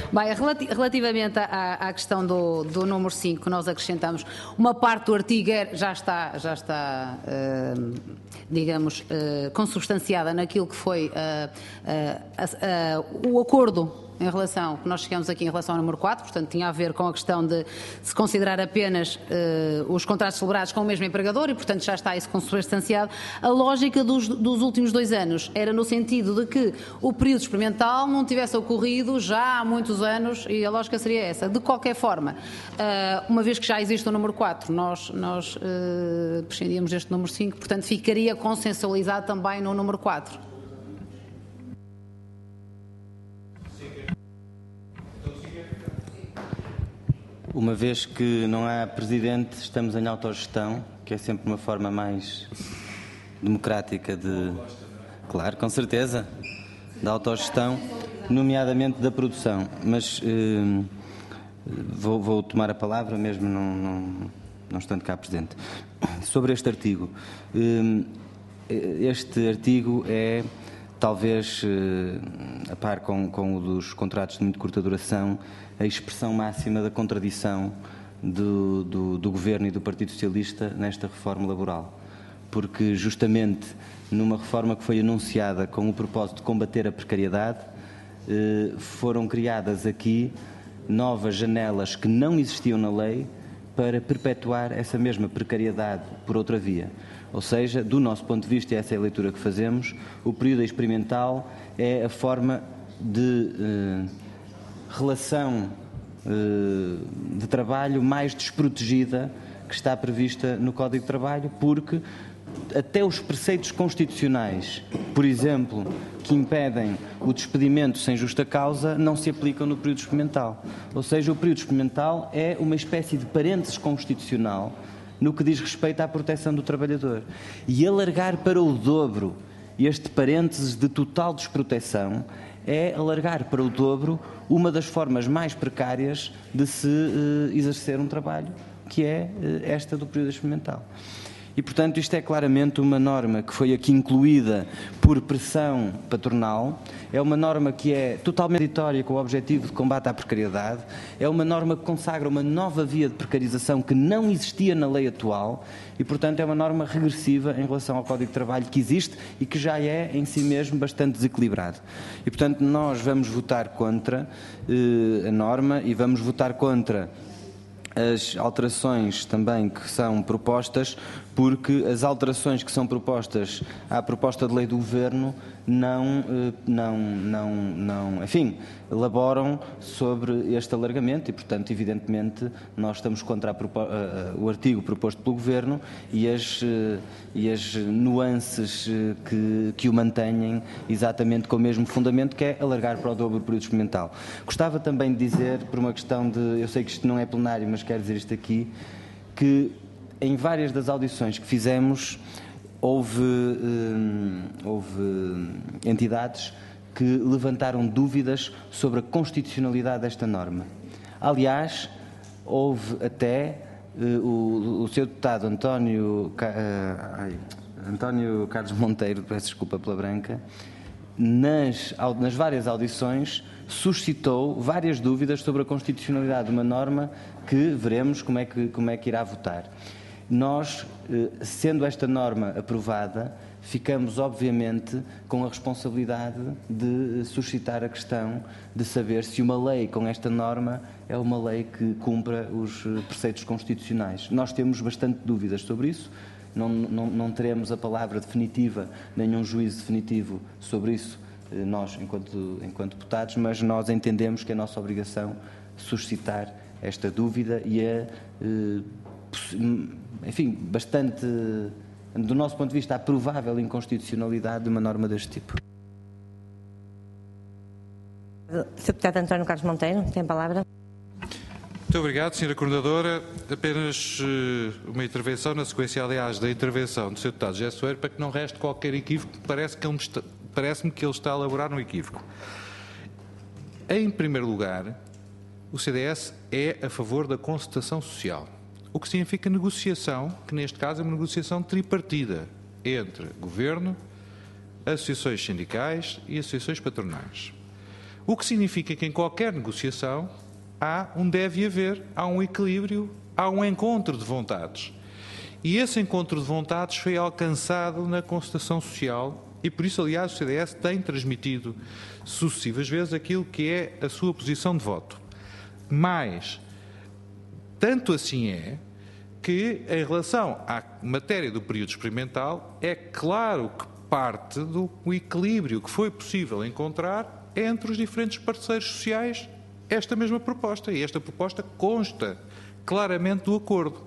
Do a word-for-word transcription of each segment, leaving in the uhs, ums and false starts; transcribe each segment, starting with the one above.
Bem, relativamente à, à questão do, do número cinco, que nós acrescentamos, uma parte do artigo já está, já está uh, digamos, uh, consubstanciada naquilo que foi uh, uh, uh, uh, o acordo em relação, que nós chegamos aqui em relação ao número quatro, portanto tinha a ver com a questão de se considerar apenas uh, os contratos celebrados com o mesmo empregador e, portanto, já está isso consubstanciado. A lógica dos, dos últimos dois anos era no sentido de que o período experimental não tivesse ocorrido já há muitos anos e a lógica seria essa. De qualquer forma, uh, uma vez que já existe o número quatro, nós, nós uh, prescindíamos deste número cinco, portanto ficaria consensualizado também no número quatro. Uma vez que não há presidente, estamos em autogestão, que é sempre uma forma mais democrática de... Claro, com certeza, da autogestão, nomeadamente da produção. Mas eh, vou, vou tomar a palavra, mesmo não, não, não estando cá presente. Sobre este artigo. Eh, este artigo é, talvez, eh, a par com, com o dos contratos de muito curta duração, a expressão máxima da contradição do, do, do Governo e do Partido Socialista nesta reforma laboral. Porque, justamente, numa reforma que foi anunciada com o propósito de combater a precariedade, eh, foram criadas aqui novas janelas que não existiam na lei para perpetuar essa mesma precariedade por outra via. Ou seja, do nosso ponto de vista, e essa é a leitura que fazemos, o período experimental é a forma de... Eh, relação eh, de trabalho mais desprotegida que está prevista no Código de Trabalho, porque até os preceitos constitucionais, por exemplo, que impedem o despedimento sem justa causa, não se aplicam no período experimental. Ou seja, o período experimental é uma espécie de parênteses constitucional no que diz respeito à proteção do trabalhador. E alargar para o dobro este parênteses de total desproteção é alargar para o dobro uma das formas mais precárias de se uh, exercer um trabalho, que é uh, esta do período experimental. E, portanto, isto é claramente uma norma que foi aqui incluída por pressão patronal, é uma norma que é totalmente contraditória com o objetivo de combate à precariedade, é uma norma que consagra uma nova via de precarização que não existia na lei atual e, portanto, é uma norma regressiva em relação ao Código de Trabalho que existe e que já é, em si mesmo, bastante desequilibrado. E, portanto, nós vamos votar contra eh, a norma e vamos votar contra as alterações também que são propostas, porque as alterações que são propostas à proposta de lei do Governo não, não, não, não, enfim, elaboram sobre este alargamento e, portanto, evidentemente, nós estamos contra a, a, o artigo proposto pelo Governo e as, e as nuances que, que o mantêm exatamente com o mesmo fundamento, que é alargar para o dobro o período experimental. Gostava também de dizer, por uma questão de, eu sei que isto não é plenário, mas quero dizer isto aqui, que em várias das audições que fizemos, houve, hum, houve entidades que levantaram dúvidas sobre a constitucionalidade desta norma. Aliás, houve até uh, o, o seu deputado António, uh, ai, António Carlos Monteiro, peço desculpa pela branca, nas, nas várias audições suscitou várias dúvidas sobre a constitucionalidade de uma norma que veremos como é que, como é que irá votar. Nós, sendo esta norma aprovada, ficamos, obviamente, com a responsabilidade de suscitar a questão de saber se uma lei com esta norma é uma lei que cumpra os preceitos constitucionais. Nós temos bastante dúvidas sobre isso, não, não, não teremos a palavra definitiva, nenhum juízo definitivo sobre isso, nós, enquanto, enquanto deputados, mas nós entendemos que é a nossa obrigação suscitar esta dúvida e a... enfim, bastante, do nosso ponto de vista, a provável inconstitucionalidade de uma norma deste tipo. senhor Deputado António Carlos Monteiro, tem a palavra. Muito obrigado, senhora Coordenadora. Apenas uh, uma intervenção, na sequência, aliás, da intervenção do senhor Deputado José Soeiro, para que não reste qualquer equívoco, parece que ele está, parece-me que ele está a elaborar um equívoco. Em primeiro lugar, o C D S é a favor da concertação social. O que significa negociação, que neste caso é uma negociação tripartida entre Governo, associações sindicais e associações patronais. O que significa que em qualquer negociação há um deve haver, há um equilíbrio, há um encontro de vontades. E esse encontro de vontades foi alcançado na concertação social e por isso, aliás, o C D S tem transmitido sucessivas vezes aquilo que é a sua posição de voto. Mas, tanto assim é que, em relação à matéria do período experimental, é claro que parte do equilíbrio que foi possível encontrar entre os diferentes parceiros sociais esta mesma proposta. E esta proposta consta claramente do acordo.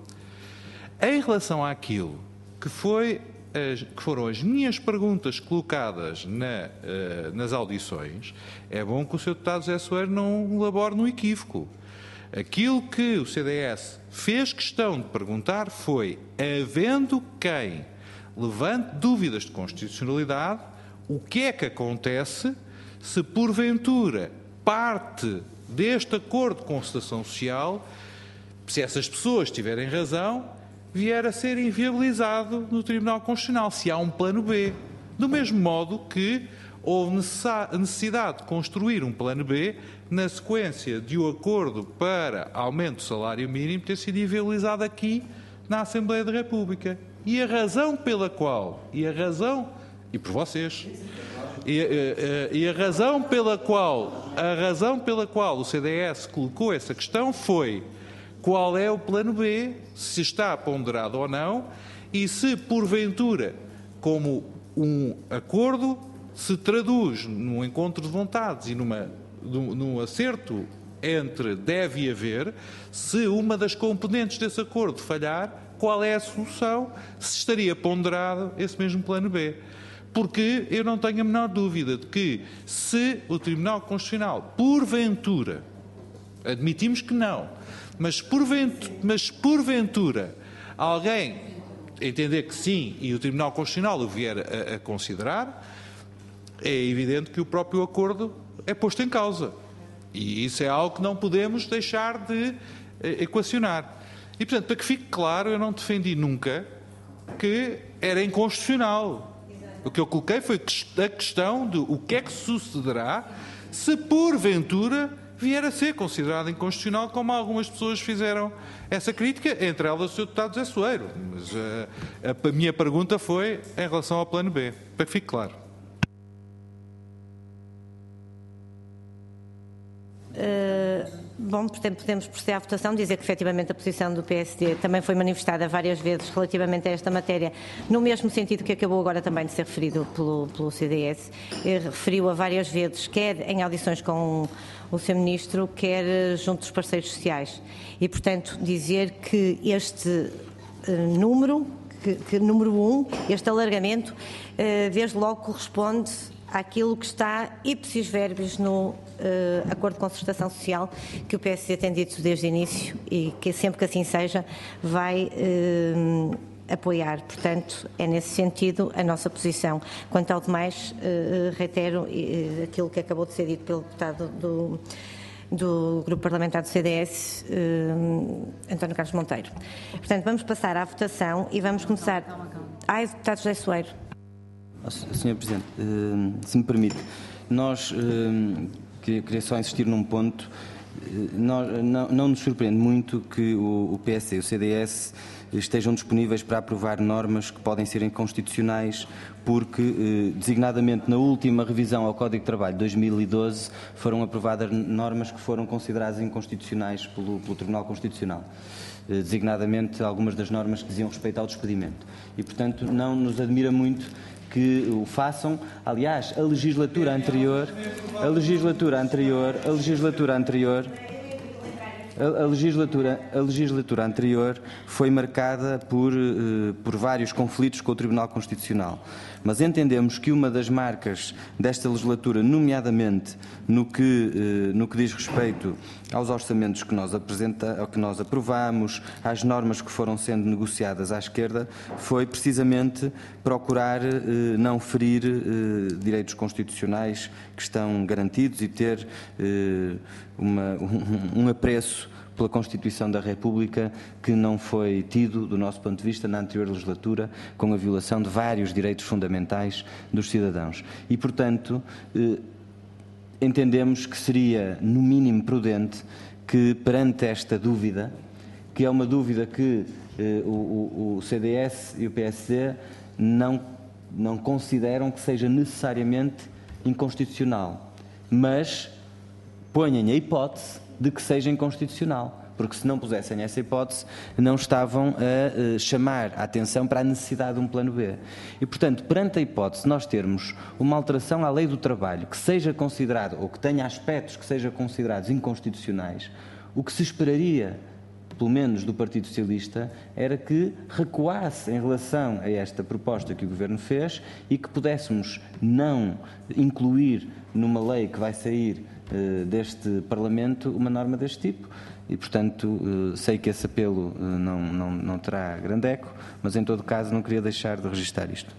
Em relação àquilo que, foi, que foram as minhas perguntas colocadas na, nas audições, é bom que o senhor deputado José Soeiro não labore no equívoco. Aquilo que o C D S fez questão de perguntar foi, havendo quem levante dúvidas de constitucionalidade, o que é que acontece se, porventura, parte deste acordo de concertação social, se essas pessoas tiverem razão, vier a ser inviabilizado no Tribunal Constitucional, se há um plano B. Do mesmo modo que houve necessidade de construir um plano B na sequência de o acordo para aumento do salário mínimo ter sido inviabilizado aqui na Assembleia da República. E a razão pela qual, e a razão, e por vocês, e, e, e a razão pela qual, a razão pela qual o C D S colocou essa questão foi qual é o plano B, se está ponderado ou não, e se, porventura, como um acordo se traduz num encontro de vontades e numa, num, num acerto entre deve haver, se uma das componentes desse acordo falhar, qual é a solução, se estaria ponderado esse mesmo plano B. Porque eu não tenho a menor dúvida de que, se o Tribunal Constitucional, porventura, admitimos que não, mas porventura, mas porventura alguém entender que sim e o Tribunal Constitucional o vier a, a considerar, é evidente que o próprio acordo é posto em causa. E isso é algo que não podemos deixar de equacionar. E, portanto, para que fique claro, eu não defendi nunca que era inconstitucional. O que eu coloquei foi a questão de o que é que sucederá se, porventura, vier a ser considerado inconstitucional, como algumas pessoas fizeram essa crítica, entre elas o senhor deputado José Soeiro. Mas a, a minha pergunta foi em relação ao plano B, para que fique claro. Uh, bom, portanto, podemos proceder à votação, dizer que efetivamente a posição do P S D também foi manifestada várias vezes relativamente a esta matéria, no mesmo sentido que acabou agora também de ser referido pelo, pelo C D S. Ele referiu-a várias vezes, quer em audições com o seu Ministro, quer junto dos parceiros sociais. E, portanto, dizer que este uh, número, que, que número um, este alargamento, uh, desde logo corresponde àquilo que está ipsis verbis no uh, Acordo de Concertação Social, que o P S D tem dito desde o início e que sempre que assim seja vai uh, apoiar. Portanto, é nesse sentido a nossa posição. Quanto ao demais, uh, reitero uh, aquilo que acabou de ser dito pelo deputado do, do Grupo Parlamentar do C D S, uh, António Carlos Monteiro. Portanto, vamos passar à votação e vamos começar... Calma, calma. Ah, deputado José Soeiro. senhor Presidente, se me permite, nós, queria só insistir num ponto, nós, não, não nos surpreende muito que o P S e o C D S estejam disponíveis para aprovar normas que podem ser inconstitucionais, porque, designadamente, na última revisão ao Código de Trabalho de dois mil e doze, foram aprovadas normas que foram consideradas inconstitucionais pelo, pelo Tribunal Constitucional. Designadamente, algumas das normas que diziam respeito ao despedimento. E, portanto, não nos admira muito que o façam. Aliás, a legislatura anterior, a legislatura anterior, a legislatura anterior, a, a legislatura, a legislatura anterior foi marcada por, eh, por vários conflitos com o Tribunal Constitucional. Mas entendemos que uma das marcas desta legislatura, nomeadamente no que, eh, no que diz respeito aos orçamentos que nós, apresenta, que nós aprovamos, às normas que foram sendo negociadas à esquerda, foi precisamente procurar eh, não ferir eh, direitos constitucionais que estão garantidos e ter eh, uma, um, um apreço pela Constituição da República que não foi tido, do nosso ponto de vista, na anterior legislatura, com a violação de vários direitos fundamentais dos cidadãos. E, portanto, entendemos que seria, no mínimo, prudente que, perante esta dúvida, que é uma dúvida que eh, o, o C D S e o P S D não, não consideram que seja necessariamente inconstitucional, mas ponham a hipótese de que seja inconstitucional, porque se não pusessem essa hipótese, não estavam a uh, chamar a atenção para a necessidade de um plano B. E, portanto, perante a hipótese de nós termos uma alteração à lei do trabalho que seja considerado, ou que tenha aspectos que sejam considerados inconstitucionais, o que se esperaria, pelo menos do Partido Socialista, era que recuasse em relação a esta proposta que o Governo fez e que pudéssemos não incluir numa lei que vai sair uh, deste Parlamento uma norma deste tipo. E, portanto, sei que esse apelo não, não, não terá grande eco, mas, em todo caso, não queria deixar de registar isto.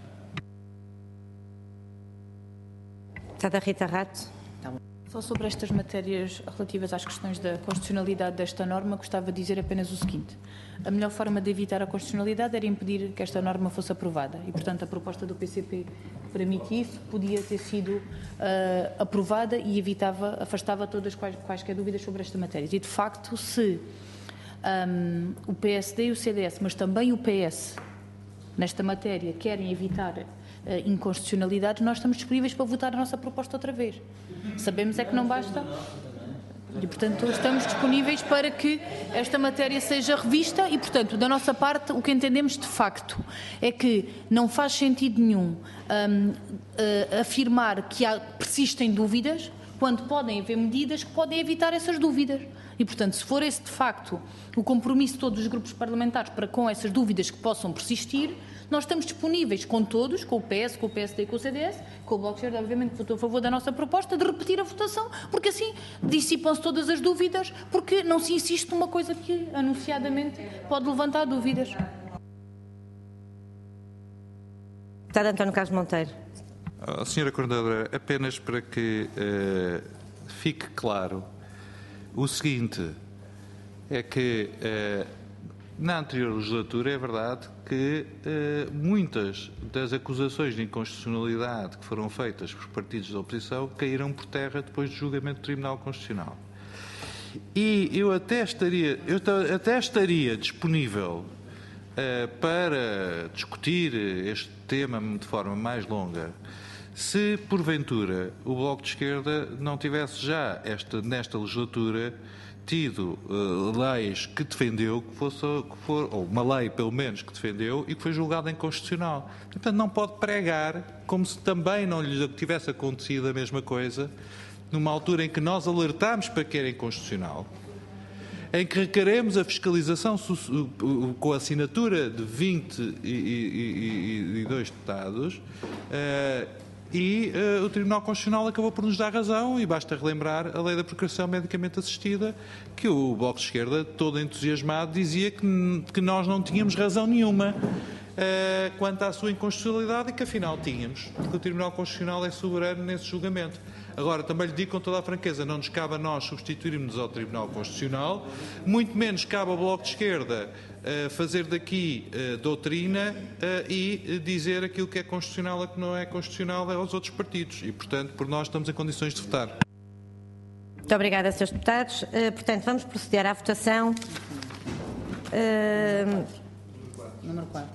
Deputada Rita Rato. Só sobre estas matérias relativas às questões da constitucionalidade desta norma, gostava de dizer apenas o seguinte. A melhor forma de evitar a constitucionalidade era impedir que esta norma fosse aprovada. E, portanto, a proposta do P C P permite isso, podia ter sido uh, aprovada e evitava, afastava todas quais, quaisquer dúvidas sobre esta matéria. E, de facto, se um, o P S D e o C D S, mas também o P S, nesta matéria, querem evitar uh, inconstitucionalidades, nós estamos disponíveis para votar a nossa proposta outra vez. Sabemos é que não basta. E, portanto, estamos disponíveis para que esta matéria seja revista e, portanto, da nossa parte, o que entendemos de facto é que não faz sentido nenhum um, uh, afirmar que há, persistem dúvidas, quando podem haver medidas que podem evitar essas dúvidas. E, portanto, se for esse de facto o compromisso de todos os grupos parlamentares para com essas dúvidas que possam persistir, nós estamos disponíveis com todos, com o P S, com o P S D e com o C D S, com o Bloco de Esquerda, obviamente, que votou a favor da nossa proposta, de repetir a votação, porque assim dissipam-se todas as dúvidas, porque não se insiste numa coisa que, anunciadamente, pode levantar dúvidas. Deputado António Carlos Monteiro. Oh, senhora Coordenadora, apenas para que uh, fique claro o seguinte, é que uh, na anterior legislatura é verdade que uh, muitas das acusações de inconstitucionalidade que foram feitas por partidos da oposição caíram por terra depois do julgamento do Tribunal Constitucional. E eu até estaria, eu até estaria disponível uh, para discutir este tema de forma mais longa, se porventura o Bloco de Esquerda não tivesse já esta, nesta legislatura tido uh, leis que defendeu, que fosse, que for, ou uma lei pelo menos que defendeu e que foi julgada inconstitucional. Portanto, não pode pregar como se também não lhe tivesse acontecido a mesma coisa numa altura em que nós alertámos para que era inconstitucional, em que requeremos a fiscalização com a assinatura de vinte e dois deputados, uh, e uh, o Tribunal Constitucional acabou por nos dar razão, e basta relembrar a Lei da Procriação Medicamente Assistida, que o Bloco de Esquerda, todo entusiasmado, dizia que, que nós não tínhamos razão nenhuma uh, quanto à sua inconstitucionalidade, e que afinal tínhamos, porque o Tribunal Constitucional é soberano nesse julgamento. Agora, também lhe digo com toda a franqueza, não nos cabe a nós substituirmos ao Tribunal Constitucional, muito menos cabe ao Bloco de Esquerda uh, fazer daqui uh, doutrina uh, e dizer aquilo que é constitucional e que não é constitucional aos outros partidos. E, portanto, por nós estamos em condições de votar. Muito obrigada, senhores deputados. Uh, portanto, vamos proceder à votação. Uh... Número quatro.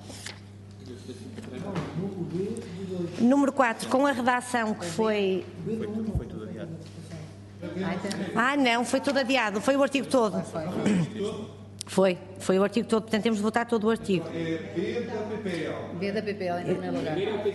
Número quatro, com a redação que foi... Foi tudo adiado. Ah, não, foi tudo adiado. Foi o artigo todo. Foi, foi o artigo todo. Portanto, temos de votar todo o artigo. B da P P L, em primeiro lugar.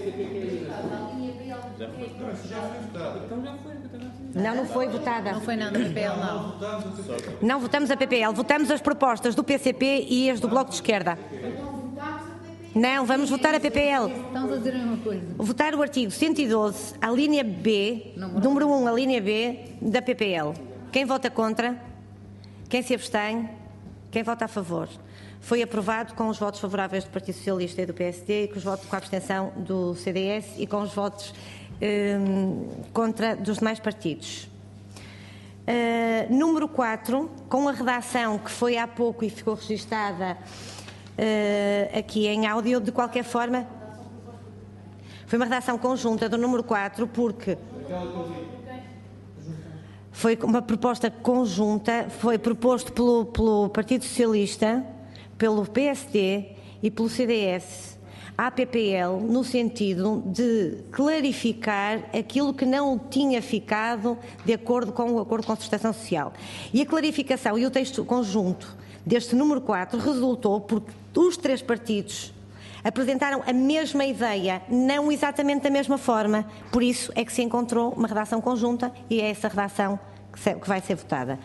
Não, não foi votada. Não foi nada, P P L não. Não votamos a P P L, votamos as propostas do P C P e as do Bloco de Esquerda. Não, vamos votar a P P L. Estamos a dizer a mesma coisa. Votar o artigo cento e doze, a linha B, número um, a linha B da P P L. Quem vota contra? Quem se abstém? Quem vota a favor? Foi aprovado com os votos favoráveis do Partido Socialista e do P S D, e com os votos com a abstenção do C D S e com os votos hum, contra dos demais partidos. Uh, número quatro, com a redação que foi há pouco e ficou registada Uh, aqui em áudio, de qualquer forma, foi uma redação conjunta do número quatro, porque Foi uma proposta conjunta, foi proposto pelo, pelo Partido Socialista, pelo P S D e pelo C D S à P P L, no sentido de clarificar aquilo que não tinha ficado de acordo com o Acordo de Concertação Social. E a clarificação e o texto conjunto deste número quatro resultou porque os três partidos apresentaram a mesma ideia, não exatamente da mesma forma. Por isso é que se encontrou uma redação conjunta e é essa redação que vai ser votada.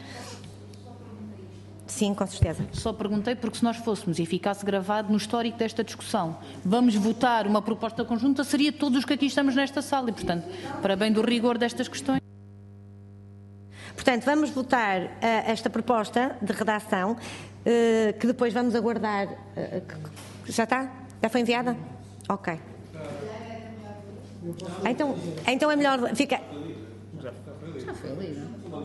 Sim, com certeza. Só perguntei porque se nós fôssemos e ficasse gravado no histórico desta discussão, vamos votar uma proposta conjunta, seria todos os que aqui estamos nesta sala e, portanto, para bem do rigor destas questões. Portanto, vamos votar uh, esta proposta de redação, uh, que depois vamos aguardar. Uh, já está? Já foi enviada? Ok. Então, então é melhor. Fica. Já foi lido.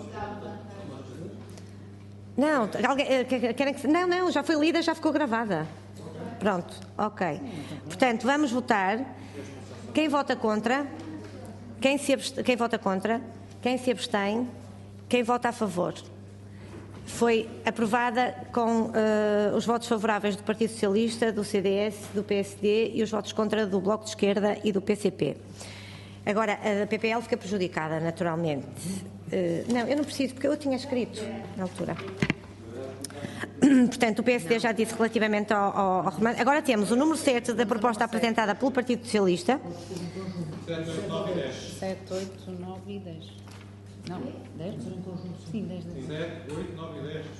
Não, alguém, querem que... não, não, já foi lida, já ficou gravada. Pronto, ok. Portanto, vamos votar. Quem vota contra? Quem, se abst... Quem vota contra? Quem se abstém? Quem vota a favor? Foi aprovada com uh, os votos favoráveis do Partido Socialista, do C D S, do P S D e os votos contra do Bloco de Esquerda e do P C P. Agora, a P P L fica prejudicada, naturalmente. Uh, não, eu não preciso, porque eu tinha escrito na altura. Portanto, o P S D já disse relativamente ao, ao, ao remando. Agora temos o número sete da proposta apresentada pelo Partido Socialista. sete, oito, nove e dez. Não, dez? Sim, dez, dez. sete, oito, nove e dez.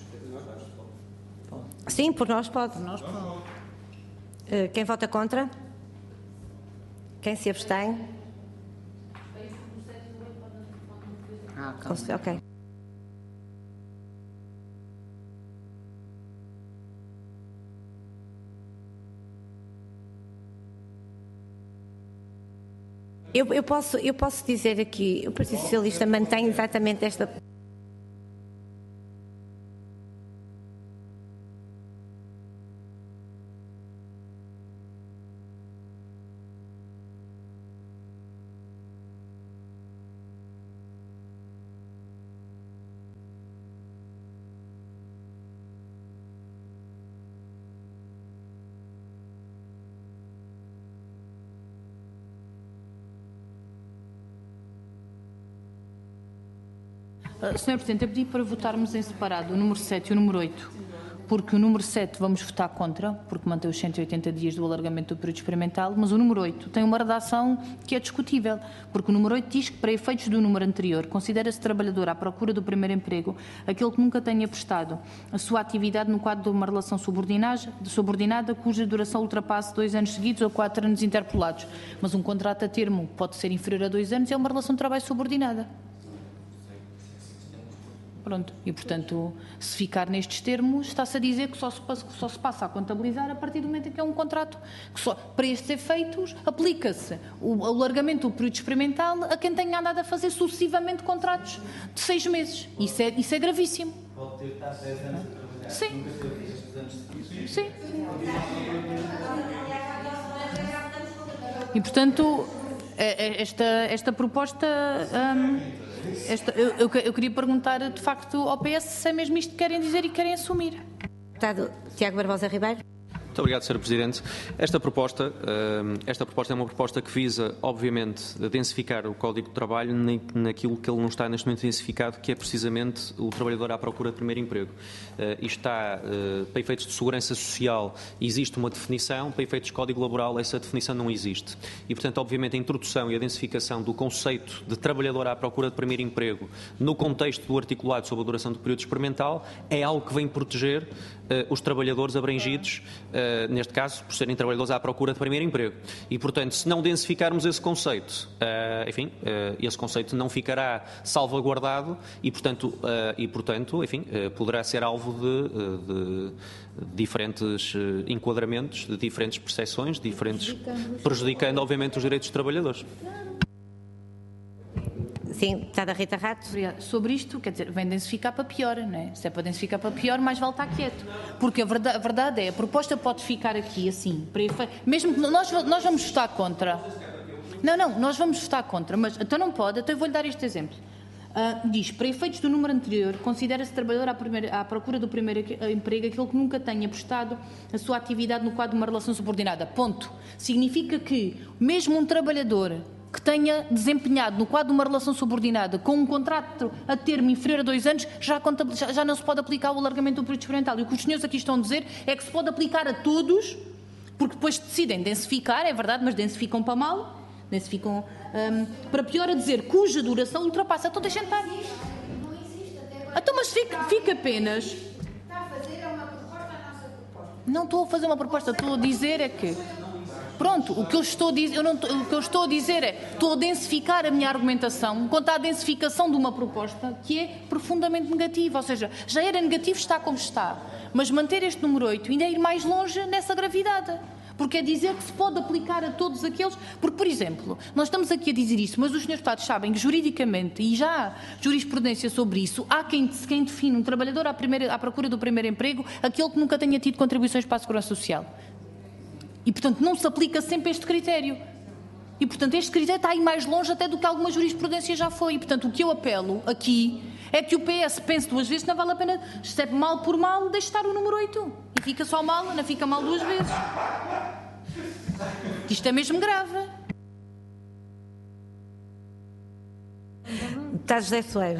Sim, por nós pode. Por nós pode. Uh, quem vota contra? Quem se abstém? Ah, calma. Ok. Eu, eu, posso, eu posso dizer aqui, o Partido Socialista mantém exatamente esta... senhor Presidente, eu pedi para votarmos em separado o número sete e o número oito, porque o número sete vamos votar contra, porque mantém os cento e oitenta dias do alargamento do período experimental, mas o número oito tem uma redação que é discutível, porque o número oito diz que, para efeitos do número anterior, considera-se trabalhador à procura do primeiro emprego aquele que nunca tenha prestado a sua atividade no quadro de uma relação subordinada cuja duração ultrapasse dois anos seguidos ou quatro anos interpolados. Mas um contrato a termo pode ser inferior a dois anos e é uma relação de trabalho subordinada. Pronto, e portanto, se ficar nestes termos, está-se a dizer que só se, passa, só se passa a contabilizar a partir do momento em que é um contrato que só, para estes efeitos, aplica-se o alargamento do período experimental a quem tenha andado a fazer sucessivamente contratos de seis meses. Isso é, isso é gravíssimo. Pode ter estado dez anos a trabalhar. Sim. Sim. E portanto, esta, esta proposta... Hum, Esta, eu, eu, eu queria perguntar, de facto, ao P S se é mesmo isto que querem dizer e querem assumir. Deputado Tiago Barbosa Ribeiro. Muito obrigado, senhora Presidente. Esta proposta, esta proposta é uma proposta que visa, obviamente, densificar o Código de Trabalho naquilo que ele não está neste momento densificado, que é precisamente o trabalhador à procura de primeiro emprego. Isto está, para efeitos de segurança social, existe uma definição, para efeitos de Código Laboral, essa definição não existe. E, portanto, obviamente, a introdução e a densificação do conceito de trabalhador à procura de primeiro emprego no contexto do articulado sobre a duração do período experimental é algo que vem proteger uh, os trabalhadores abrangidos, uh, neste caso, por serem trabalhadores à procura de primeiro emprego. E, portanto, se não densificarmos esse conceito, uh, enfim, uh, esse conceito não ficará salvaguardado e, portanto, uh, e, portanto enfim, uh, poderá ser alvo de, de diferentes uh, enquadramentos, de diferentes percepções, diferentes, prejudicando, prejudicando, obviamente, os direitos dos trabalhadores. Sim, deputada Rita Rato. Sobre isto, quer dizer, vem densificar para pior, não é? Se é para densificar para pior, mais vale estar quieto. Porque a verdade, a verdade é, a proposta pode ficar aqui assim, para efe... mesmo que nós, nós vamos votar contra. Não, não, nós vamos votar contra, mas então não pode, então eu vou-lhe dar este exemplo. Uh, diz, para efeitos do número anterior, considera-se trabalhador à, primeira, à procura do primeiro emprego aquele que nunca tenha prestado a sua atividade no quadro de uma relação subordinada. Ponto. Significa que, mesmo um trabalhador que tenha desempenhado no quadro de uma relação subordinada com um contrato a termo inferior a dois anos, já, já, já não se pode aplicar o alargamento do período experimental. E o que os senhores aqui estão a dizer é que se pode aplicar a todos, porque depois decidem densificar, é verdade, mas densificam para mal, densificam um, para pior, a dizer cuja duração ultrapassa. Então deixem estar. Então, mas fica, fica apenas. Está a fazer uma proposta à nossa proposta. Não estou a fazer uma proposta, estou a dizer é que. Pronto, o que eu estou a dizer, eu não, o que eu estou a dizer é, estou a densificar a minha argumentação quanto à densificação de uma proposta que é profundamente negativa, ou seja, já era negativo, está como está, mas manter este número oito ainda é ir mais longe nessa gravidade, porque é dizer que se pode aplicar a todos aqueles, porque, por exemplo, nós estamos aqui a dizer isso, mas os senhores deputados sabem que juridicamente, e já há jurisprudência sobre isso, há quem, quem define um trabalhador à, primeira, à procura do primeiro emprego, aquele que nunca tenha tido contribuições para a Segurança Social. E, portanto, não se aplica sempre este critério. E, portanto, este critério está aí mais longe até do que alguma jurisprudência já foi. E, portanto, o que eu apelo aqui é que o P S pense duas vezes, não vale a pena, se mal por mal, deixe estar o número oito. E fica só mal, não fica mal duas vezes. Isto é mesmo grave. Deputado José Soeiro.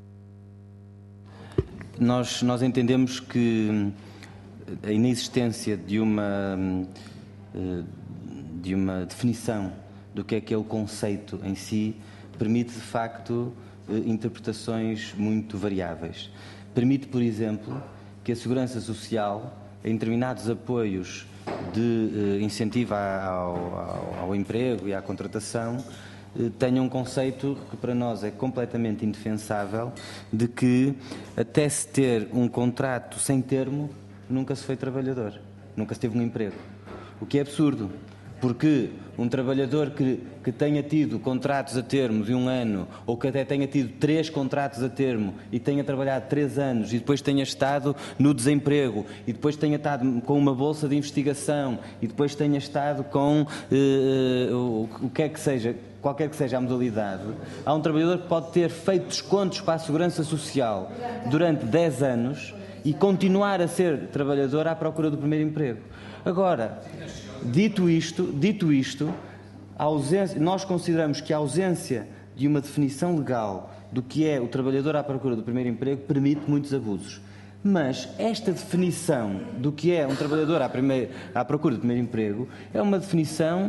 Nós, nós entendemos que a inexistência de uma... de uma definição do que é aquele conceito em si, permite, de facto, interpretações muito variáveis. Permite, por exemplo, que a Segurança Social, em determinados apoios de incentivo ao, ao, ao emprego e à contratação, tenha um conceito que para nós é completamente indefensável, de que até se ter um contrato sem termo, nunca se foi trabalhador, nunca se teve um emprego. O que é absurdo, porque um trabalhador que, que tenha tido contratos a termo de um ano, ou que até tenha tido três contratos a termo e tenha trabalhado três anos e depois tenha estado no desemprego e depois tenha estado com uma bolsa de investigação e depois tenha estado com eh, o, o que é que seja, qualquer que seja a modalidade, há um trabalhador que pode ter feito descontos para a Segurança Social durante dez anos e continuar a ser trabalhador à procura do primeiro emprego. Agora, dito isto, dito isto, a ausência, nós consideramos que a ausência de uma definição legal do que é o trabalhador à procura do primeiro emprego permite muitos abusos. Mas esta definição do que é um trabalhador à, primeira, à procura do primeiro emprego é uma definição,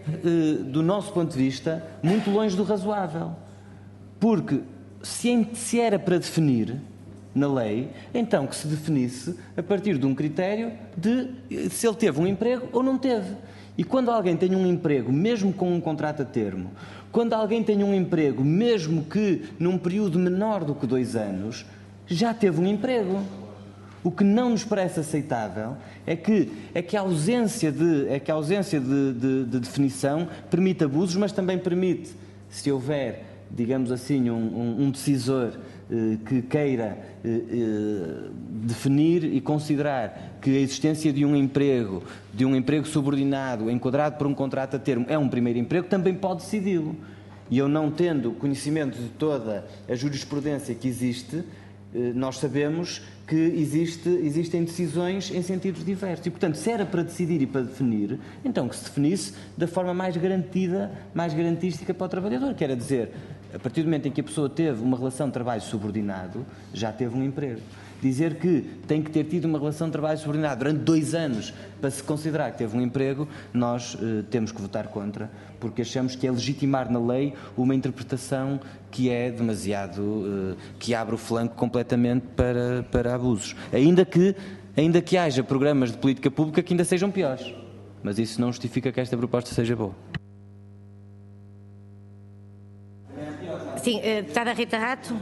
eh, do nosso ponto de vista, muito longe do razoável. Porque se, se era para definir na lei, então que se definisse a partir de um critério de se ele teve um emprego ou não teve. E quando alguém tem um emprego, mesmo com um contrato a termo, quando alguém tem um emprego, mesmo que num período menor do que dois anos, já teve um emprego. O que não nos parece aceitável é que, é que a ausência, de, é que a ausência de, de, de definição permite abusos, mas também permite, se houver, digamos assim, um, um, um decisor que queira eh, eh, definir e considerar que a existência de um emprego, de um emprego subordinado, enquadrado por um contrato a termo, é um primeiro emprego, também pode decidi-lo. E eu, não tendo conhecimento de toda a jurisprudência que existe, eh, nós sabemos que existe, existem decisões em sentidos diversos. E, portanto, se era para decidir e para definir, então que se definisse da forma mais garantida, mais garantística para o trabalhador. Quer dizer, a partir do momento em que a pessoa teve uma relação de trabalho subordinado, já teve um emprego. Dizer que tem que ter tido uma relação de trabalho subordinado durante dois anos para se considerar que teve um emprego, nós eh, temos que votar contra, porque achamos que é legitimar na lei uma interpretação que é demasiado, eh, que abre o flanco completamente para, para abusos. Ainda que, ainda que haja programas de política pública que ainda sejam piores. Mas isso não justifica que esta proposta seja boa. Sim, uh, deputada Rita Rato.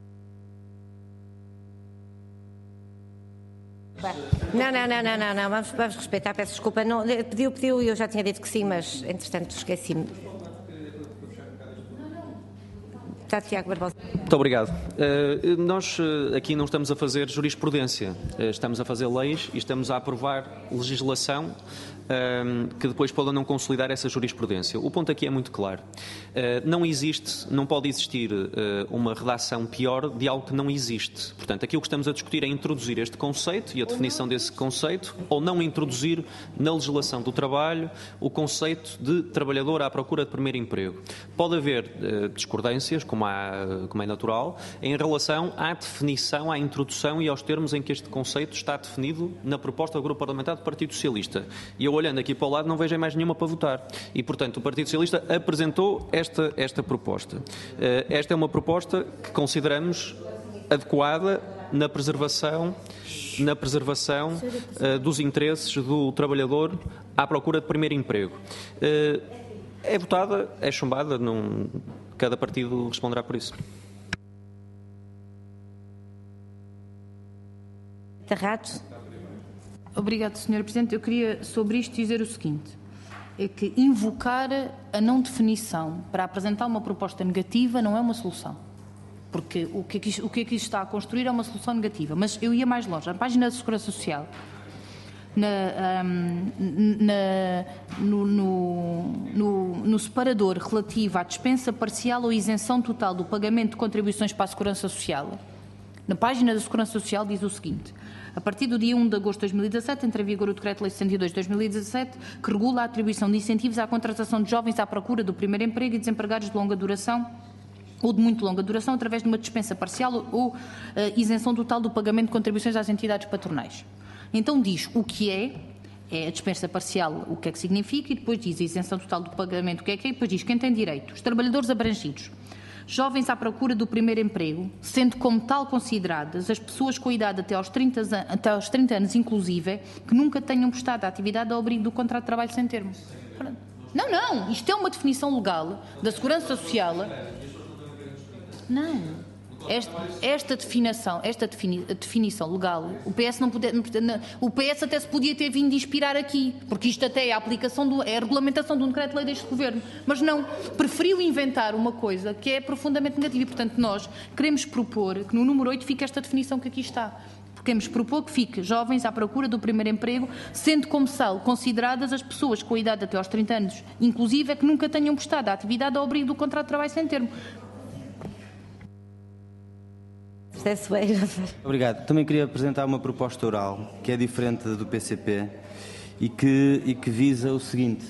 Não, não, não, não, não, não. Vamos, vamos respeitar, peço desculpa. Não, pediu, pediu e eu já tinha dito que sim, mas entretanto esqueci-me. Deputado Tiago Barbosa. Muito obrigado. Uh, nós uh, aqui não estamos a fazer jurisprudência, uh, estamos a fazer leis e estamos a aprovar legislação uh, que depois pode não consolidar essa jurisprudência. O ponto aqui é muito claro. Uh, não existe, não pode existir uh, uma redação pior de algo que não existe. Portanto, aqui o que estamos a discutir é introduzir este conceito e a definição desse conceito ou não introduzir na legislação do trabalho o conceito de trabalhador à procura de primeiro emprego. Pode haver uh, discordâncias, como, há, como é natural, em relação à definição, à introdução e aos termos em que este conceito está definido na proposta do Grupo Parlamentar do Partido Socialista. E eu, olhando aqui para o lado, não vejo mais nenhuma para votar. E, portanto, o Partido Socialista apresentou esta, esta proposta. Uh, esta é uma proposta que consideramos adequada na preservação, na preservação uh, dos interesses do trabalhador à procura de primeiro emprego. Uh, é votada, é chumbada, não, cada partido responderá por isso. Tarrato. Obrigado, senhora Presidente. Eu queria sobre isto dizer o seguinte, é que invocar a não definição para apresentar uma proposta negativa não é uma solução. Porque o que aqui, o que aqui está a construir é uma solução negativa. Mas eu ia mais longe. Na página da Segurança Social, na, um, na, no, no, no, no separador relativo à dispensa parcial ou isenção total do pagamento de contribuições para a Segurança Social, na página da Segurança Social diz o seguinte: a partir do dia um de agosto de dois mil e dezassete, entra em vigor o Decreto-Lei sessenta e dois de dois mil e dezassete, que regula a atribuição de incentivos à contratação de jovens à procura do primeiro emprego e desempregados de longa duração ou de muito longa duração, através de uma dispensa parcial ou uh, isenção total do pagamento de contribuições às entidades patronais. Então diz o que é, é a dispensa parcial, o que é que significa, e depois diz a isenção total do pagamento, o que é que é, e depois diz quem tem direito. Os trabalhadores abrangidos, jovens à procura do primeiro emprego, sendo como tal consideradas as pessoas com idade até aos trinta, até aos trinta anos, inclusive, que nunca tenham prestado a atividade ao abrigo do contrato de trabalho sem termo. Não, não, isto é uma definição legal da Segurança Social. Não. Esta, esta definição, esta defini, definição legal, o P S não podia, o P S até se podia ter vindo inspirar aqui, porque isto até é a aplicação, do, é a regulamentação de um decreto-lei deste Governo, mas não, preferiu inventar uma coisa que é profundamente negativa e, portanto, nós queremos propor que no número oito fique esta definição que aqui está. Queremos propor que fique jovens à procura do primeiro emprego, sendo como tal consideradas as pessoas com a idade até aos trinta anos, inclusive é que nunca tenham prestado a atividade ao abrigo do contrato de trabalho sem termo. Obrigado. Também queria apresentar uma proposta oral, que é diferente do P C P e que, e que visa o seguinte.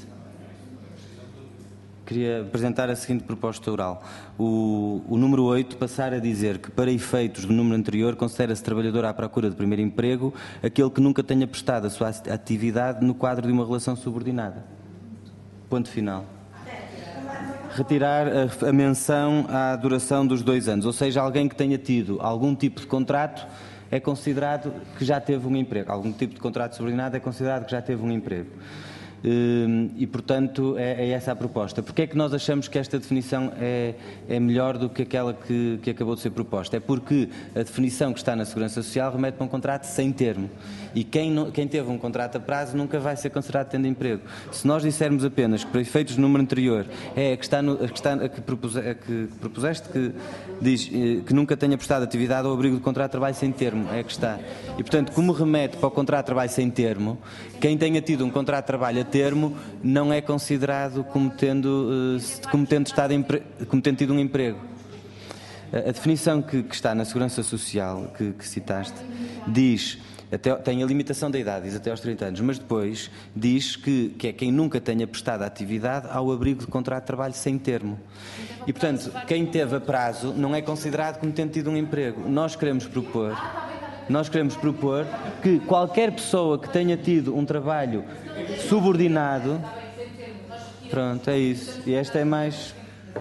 Queria apresentar a seguinte proposta oral. O, o número oito passar a dizer que, para efeitos do número anterior, considera-se trabalhador à procura de primeiro emprego aquele que nunca tenha prestado a sua atividade no quadro de uma relação subordinada. Ponto final. Retirar a, a menção à duração dos dois anos, ou seja, alguém que tenha tido algum tipo de contrato é considerado que já teve um emprego, algum tipo de contrato subordinado é considerado que já teve um emprego. E, portanto, é, é essa a proposta. Porquê é que nós achamos que esta definição é, é melhor do que aquela que, que acabou de ser proposta? É porque a definição que está na Segurança Social remete para um contrato sem termo. E quem, não, quem teve um contrato a prazo nunca vai ser considerado tendo emprego. Se nós dissermos apenas que, para efeitos do número anterior, é a que, está no, a que, está, a que, propuse, a que propuseste, que diz que nunca tenha prestado atividade ao abrigo do contrato de trabalho sem termo, é a que está. E, portanto, como remete para o contrato de trabalho sem termo, quem tenha tido um contrato de trabalho a termo não é considerado como tendo, como tendo, estado empre... como tendo tido um emprego. A definição que, que está na Segurança Social, que, que citaste, diz, até, tem a limitação da idade, diz até aos trinta anos, mas depois diz que, que é quem nunca tenha prestado atividade ao abrigo de contrato de trabalho sem termo. E, portanto, quem teve a prazo não é considerado como tendo tido um emprego. Nós queremos propor... Nós queremos propor que qualquer pessoa que tenha tido um trabalho subordinado... Pronto, é isso. E esta é mais...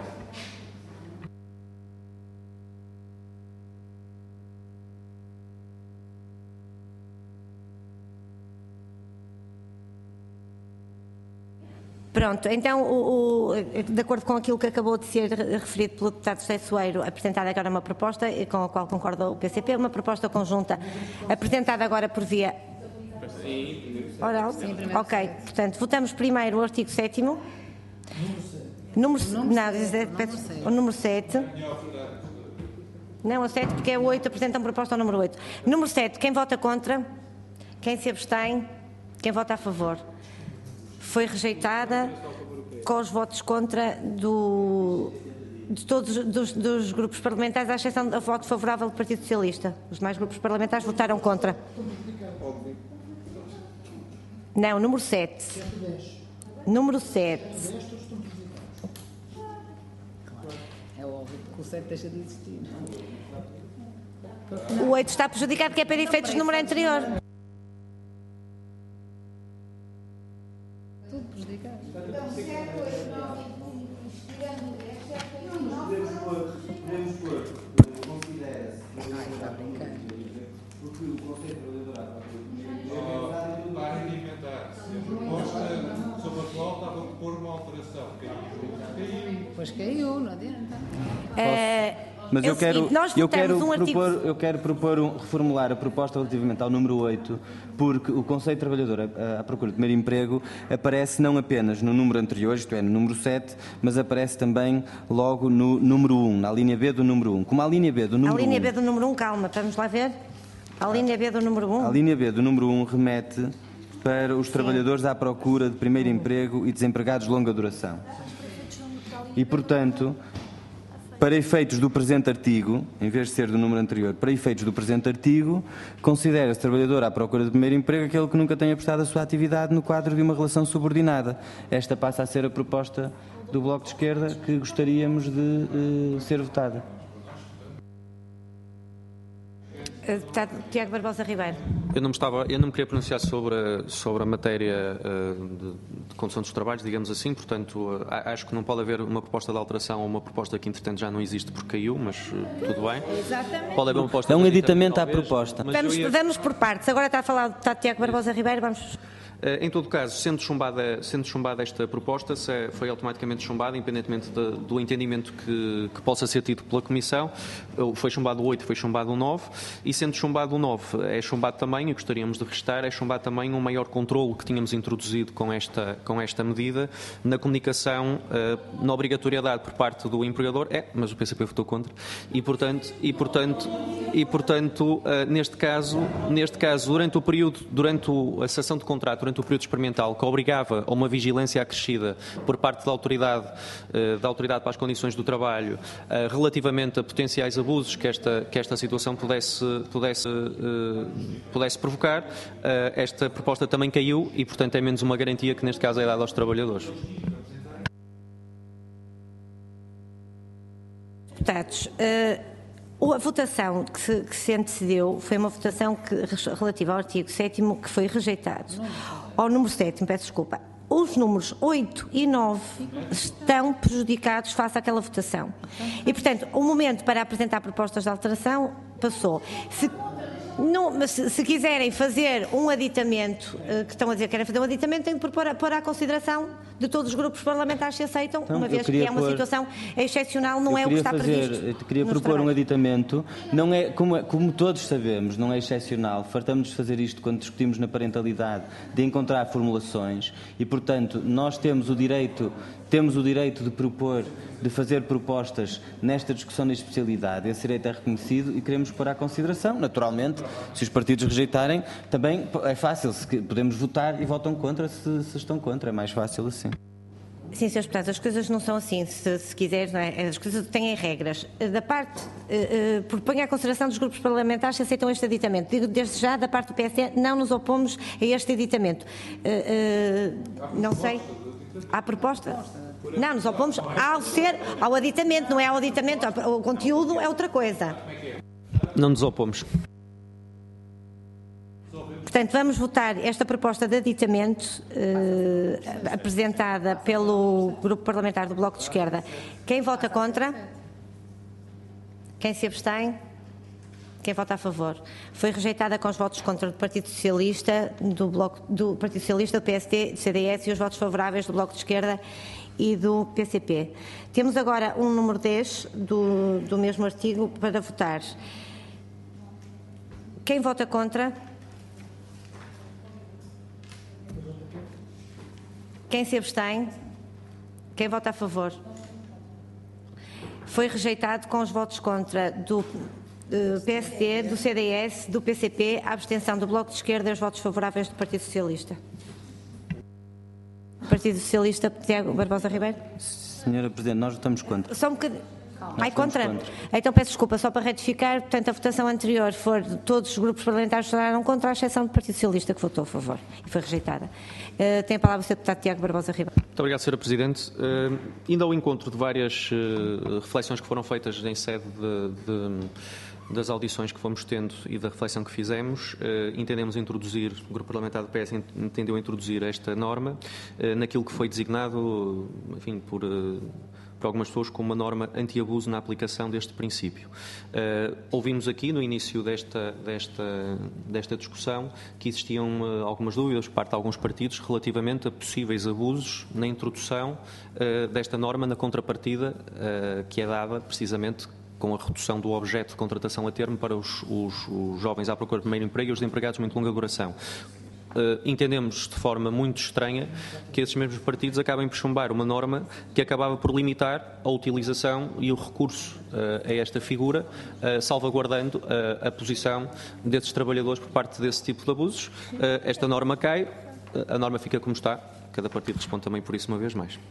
Pronto, então, o, o, de acordo com aquilo que acabou de ser referido pelo deputado José Soeiro, apresentada agora uma proposta, com a qual concorda o P C P, uma proposta conjunta apresentada agora por via oral. Ok, portanto, votamos primeiro o artigo sétimo. Número, O número não, sete, é, o peço- número sete. o número sete. Não, a sete, porque é o oito, apresentam proposta ao número oito. Número sete, quem vota contra? Quem se abstém? Quem vota a favor? Foi rejeitada com os votos contra do, de todos dos, dos grupos parlamentares, à exceção do voto favorável do Partido Socialista. Os demais grupos parlamentares votaram contra. Não, número sete. Número sete. É óbvio que o sete deixa de existir. O oito está prejudicado, que é para efeitos do número anterior. Tudo prejudicado. Para alimentar, se a proposta sobre a qual estava a propor uma alteração caiu. Pois caiu, não adianta. É, Mas é eu o quero, seguinte, nós eu votamos quero um artigo... propor, eu quero propor um, reformular a proposta relativamente ao número oito, porque o conceito de trabalhador à, à procura de primeiro emprego aparece não apenas no número anterior, isto é, no número sete, mas aparece também logo no número um, na linha B do número um. Como a linha B do número A linha um, B do número um, calma, vamos lá ver. A linha B do número um. a linha B do número um remete para os trabalhadores à procura de primeiro emprego e desempregados de longa duração. E, portanto, para efeitos do presente artigo, em vez de ser do número anterior, para efeitos do presente artigo, considera-se trabalhador à procura de primeiro emprego aquele que nunca tenha prestado a sua atividade no quadro de uma relação subordinada. Esta passa a ser a proposta do Bloco de Esquerda que gostaríamos de uh, ser votada. Deputado Tiago Barbosa Ribeiro. Eu não me, estava, eu não me queria pronunciar sobre a, sobre a matéria uh, de, de condução dos trabalhos, digamos assim, portanto, uh, acho que não pode haver uma proposta de alteração ou uma proposta que, entretanto, já não existe porque caiu, mas uh, tudo bem. Exatamente. Pode haver uma proposta É um de editamento à talvez, proposta. mas eu Vamos, ia- vamos por partes. Agora está a falar o deputado Tiago Barbosa Ribeiro. Vamos. Eh, Em todo caso, sendo chumbada, sendo chumbada esta proposta, se foi automaticamente chumbada, independentemente de- do entendimento que, que possa ser tido pela Comissão. Eh, Foi chumbado o oito, foi chumbado o nove, e sendo chumbado o nove, é chumbado também, e gostaríamos de restar, é chumbado também um maior controle que tínhamos introduzido com esta, com esta medida na comunicação, eh, na obrigatoriedade por parte do empregador, é, mas o P C P votou contra, e portanto, e portanto, e portanto eh, neste caso, neste caso, durante o período, durante o- a cessação de contrato, durante o período experimental, que obrigava a uma vigilância acrescida por parte da autoridade, eh, da autoridade para as condições do trabalho, eh, relativamente a potenciais abusos que esta, que esta situação pudesse, pudesse, eh, pudesse provocar, eh, esta proposta também caiu e, portanto, é menos uma garantia que, neste caso, é dada aos trabalhadores. Deputados, eh, a votação que se, que se antecedeu foi uma votação que, relativa ao artigo sétimo, que foi rejeitado. Ao número sétimo, peço desculpa. Os números oito e nove estão prejudicados face àquela votação. E, portanto, o momento para apresentar propostas de alteração passou. Se, não, mas se, se quiserem fazer um aditamento, eh, que estão a dizer que querem fazer um aditamento, têm que pôr, a- pôr à consideração de todos os grupos parlamentares se aceitam, Então, uma eu vez que queria é uma pôr- situação excepcional, não Eu é o que queria está fazer, previsto. eu queria nos propor um trabalhos. aditamento, não é, como, é- como todos sabemos, não é excepcional, fartamos de fazer isto quando discutimos na parentalidade, de encontrar formulações e, portanto, nós temos o direito, temos o direito de propor, de fazer propostas nesta discussão da especialidade, esse direito é reconhecido e queremos pôr à consideração, naturalmente, se os partidos rejeitarem, também é fácil, se que- podemos votar e votam contra se, se estão contra, é mais fácil assim. Sim, senhores deputados, as coisas não são assim, se, se quiser, não é? As coisas têm regras. Da parte, eh, eh, proponho à consideração dos grupos parlamentares se aceitam este aditamento. Digo desde já, da parte do P S D, não nos opomos a este aditamento. Eh, eh, não sei. À proposta? Não, nos opomos ao ser, ao aditamento, não é ao aditamento, o conteúdo é outra coisa. Não nos opomos. Portanto, vamos votar esta proposta de aditamento eh, apresentada pelo Grupo Parlamentar do Bloco de Esquerda. Quem vota contra? Quem se abstém? Quem vota a favor? Foi rejeitada com os votos contra do Partido Socialista, do, Bloco, do Partido Socialista, do P S D, do C D S e os votos favoráveis do Bloco de Esquerda e do P C P. Temos agora um número dez do, do mesmo artigo para votar. Quem vota contra? Quem se abstém? Quem vota a favor? Foi rejeitado com os votos contra do do P S D, do C D S, do P C P, a abstenção do Bloco de Esquerda e os votos favoráveis do Partido Socialista. Partido Socialista, Tiago Barbosa Ribeiro. Senhora Presidente, nós votamos contra. Só um bocadinho. Ai, votamos contra? contra. Então peço desculpa, só para retificar, portanto a votação anterior foi de todos os grupos parlamentares que votaram contra, à exceção do Partido Socialista que votou a favor e foi rejeitada. Uh, tem a palavra o senhor Deputado Tiago Barbosa Ribeiro. Muito obrigado, senhora Presidente. Uh, indo ao encontro de várias uh, reflexões que foram feitas em sede de, de, das audições que fomos tendo e da reflexão que fizemos, uh, entendemos introduzir, o Grupo Parlamentar do P S entendeu introduzir esta norma uh, naquilo que foi designado, enfim, por... Uh, para algumas pessoas como uma norma anti-abuso na aplicação deste princípio. Uh, ouvimos aqui no início desta, desta, desta discussão que existiam uh, algumas dúvidas por parte de alguns partidos relativamente a possíveis abusos na introdução uh, desta norma na contrapartida uh, que é dada precisamente com a redução do objeto de contratação a termo para os, os, os jovens à procura de primeiro emprego e os empregados de muito longa duração. Uh, entendemos de forma muito estranha que esses mesmos partidos acabem por chumbar uma norma que acabava por limitar a utilização e o recurso uh, a esta figura, uh, salvaguardando uh, a posição desses trabalhadores por parte desse tipo de abusos. Uh, esta norma cai, uh, a norma fica como está, cada partido responde também por isso uma vez mais.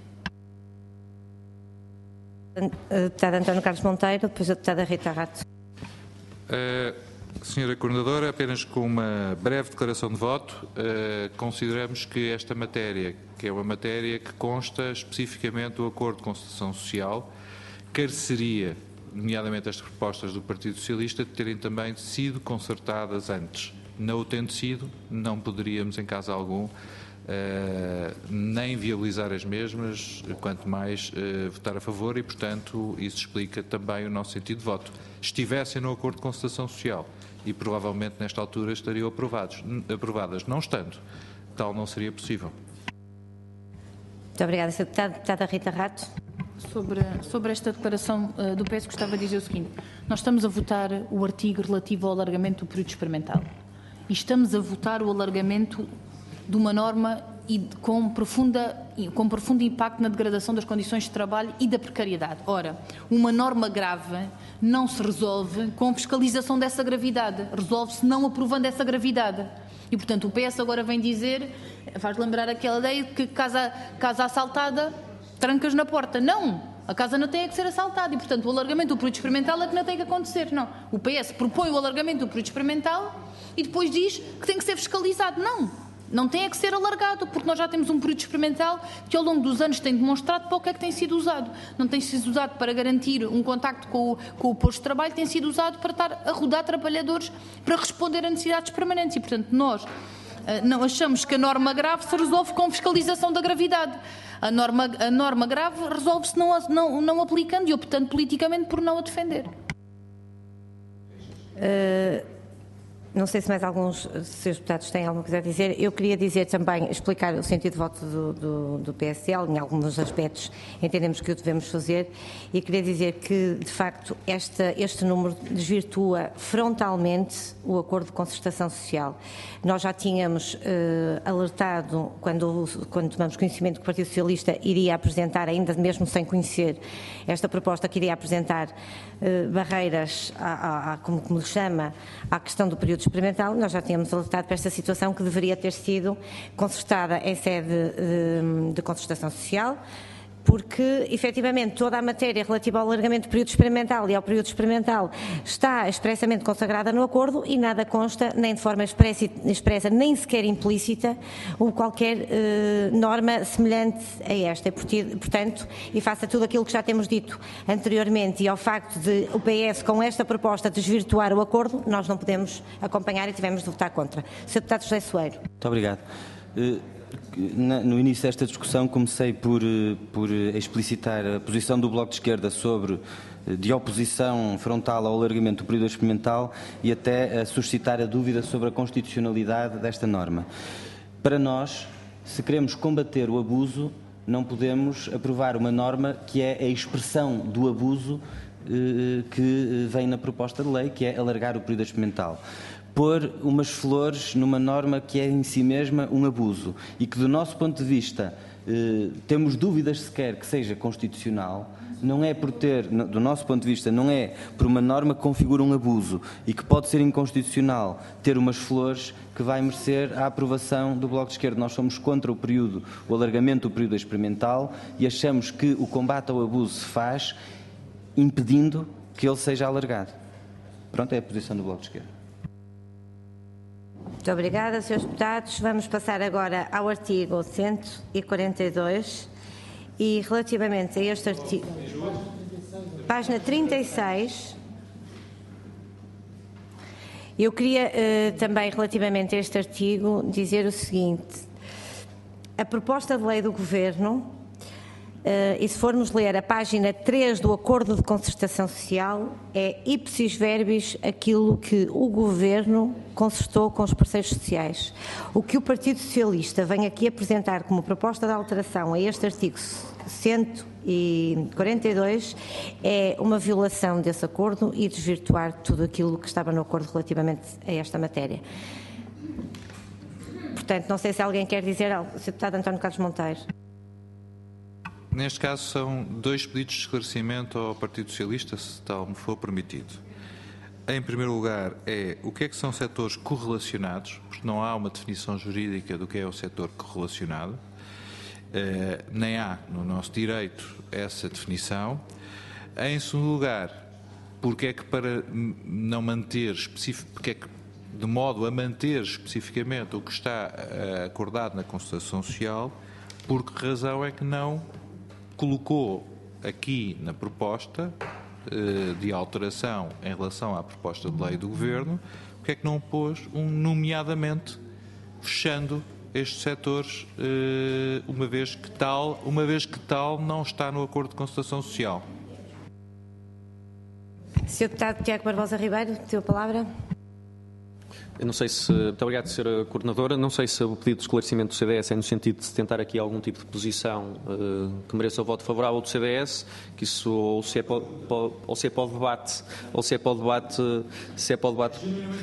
Deputado António Carlos Monteiro, depois a deputada Rita Rato. Uh... Senhora Coordenadora, apenas com uma breve declaração de voto, eh, consideramos que esta matéria, que é uma matéria que consta especificamente do Acordo de Concertação Social, careceria, nomeadamente estas propostas do Partido Socialista, de terem também sido concertadas antes. Não o tendo sido, não poderíamos, em caso algum, eh, nem viabilizar as mesmas, quanto mais eh, votar a favor e, portanto, isso explica também o nosso sentido de voto. Estivessem no Acordo de Concertação Social e provavelmente nesta altura estariam aprovados, aprovadas. Não estando, tal não seria possível. Muito obrigada, senhora Deputada. Deputada Rita Rato. Sobre, sobre esta declaração uh, do P S, gostava de dizer o seguinte: nós estamos a votar o artigo relativo ao alargamento do período experimental e estamos a votar o alargamento de uma norma e com, profunda, com profundo impacto na degradação das condições de trabalho e da precariedade. Ora, uma norma grave não se resolve com fiscalização dessa gravidade, resolve-se não aprovando essa gravidade. E, portanto, o P S agora vem dizer, faz lembrar aquela ideia de que casa, casa assaltada, trancas na porta. Não! A casa não tem que ser assaltada e, portanto, o alargamento do período experimental é que não tem que acontecer. Não. O P S propõe o alargamento do período experimental e depois diz que tem que ser fiscalizado. Não! Não tem é que ser alargado, porque nós já temos um período experimental que ao longo dos anos tem demonstrado para o que é que tem sido usado. Não tem sido usado para garantir um contacto com o, com o posto de trabalho, tem sido usado para estar a rodar trabalhadores para responder a necessidades permanentes. E, portanto, nós uh, não achamos que a norma grave se resolve com fiscalização da gravidade. A norma, a norma grave resolve-se não, não, não aplicando e optando politicamente por não a defender. Uh... Não sei se mais alguns senhores deputados têm alguma coisa a dizer. Eu queria dizer também, explicar o sentido de voto do, do, do P S L, em alguns aspectos entendemos que o devemos fazer, e queria dizer que, de facto, esta, este número desvirtua frontalmente o Acordo de Concertação Social. Nós já tínhamos eh, alertado, quando, quando tomamos conhecimento que o Partido Socialista iria apresentar, ainda mesmo sem conhecer, esta proposta que iria apresentar eh, barreiras, à, à, à, como, como lhe chama, à questão do período experimental. Nós já tínhamos alertado para esta situação que deveria ter sido concertada em sede de, de concertação social, porque, efetivamente, toda a matéria relativa ao alargamento do período experimental e ao período experimental está expressamente consagrada no acordo e nada consta, nem de forma expressa, expressa nem sequer implícita, ou qualquer eh, norma semelhante a esta. E, portanto, e face a tudo aquilo que já temos dito anteriormente e ao facto de o P S, com esta proposta, desvirtuar o acordo, nós não podemos acompanhar e tivemos de votar contra. senhor Deputado José Soeiro. Muito obrigado. Uh... No início desta discussão comecei por, por explicitar a posição do Bloco de Esquerda sobre de oposição frontal ao alargamento do período experimental e até a suscitar a dúvida sobre a constitucionalidade desta norma. Para nós, se queremos combater o abuso, não podemos aprovar uma norma que é a expressão do abuso eh, que vem na proposta de lei, que é alargar o período experimental. Pôr umas flores numa norma que é em si mesma um abuso e que, do nosso ponto de vista, eh, temos dúvidas sequer que seja constitucional, não é por ter, do nosso ponto de vista, não é por uma norma que configura um abuso e que pode ser inconstitucional ter umas flores que vai merecer a aprovação do Bloco de Esquerda. Nós somos contra o período, o alargamento do período experimental e achamos que o combate ao abuso se faz impedindo que ele seja alargado. Pronto, é a posição do Bloco de Esquerda. Muito obrigada, senhores deputados. Vamos passar agora ao artigo cento e quarenta e dois. E relativamente a este artigo, página trinta e seis, eu queria eh, também, relativamente a este artigo, dizer o seguinte: a proposta de lei do Governo, eh, e se formos ler a página três do Acordo de Concertação Social, é ipsis verbis aquilo que o Governo concertou com os parceiros sociais. O que o Partido Socialista vem aqui apresentar como proposta de alteração a este artigo cento e quarenta e dois é uma violação desse acordo e desvirtuar tudo aquilo que estava no acordo relativamente a esta matéria. Portanto, não sei se alguém quer dizer algo. senhor Deputado António Carlos Monteiro. Neste caso são dois pedidos de esclarecimento ao Partido Socialista, se tal me for permitido. Em primeiro lugar, é o que é que são setores correlacionados, porque não há uma definição jurídica do que é o setor correlacionado. Uh, nem há no nosso direito essa definição. Em segundo lugar, porque é que para não manter especific... porque é que, de modo a manter especificamente o que está uh, acordado na Concertação Social, por que razão é que não colocou aqui na proposta uh, de alteração em relação à proposta de lei do Governo, porque é que não pôs um nomeadamente fechando estes setores, uma vez que tal, uma vez que tal não está no Acordo de Concertação Social. senhor Deputado Tiago Barbosa Ribeiro, tem a palavra. Eu não sei se, muito obrigado, senhora Coordenadora, não sei se o pedido de esclarecimento do C D S é no sentido de se tentar aqui algum tipo de posição uh, que mereça o voto favorável do C D S, que isso ou se é para, ou se é para o debate, ou se é para o debate, se é para o debate.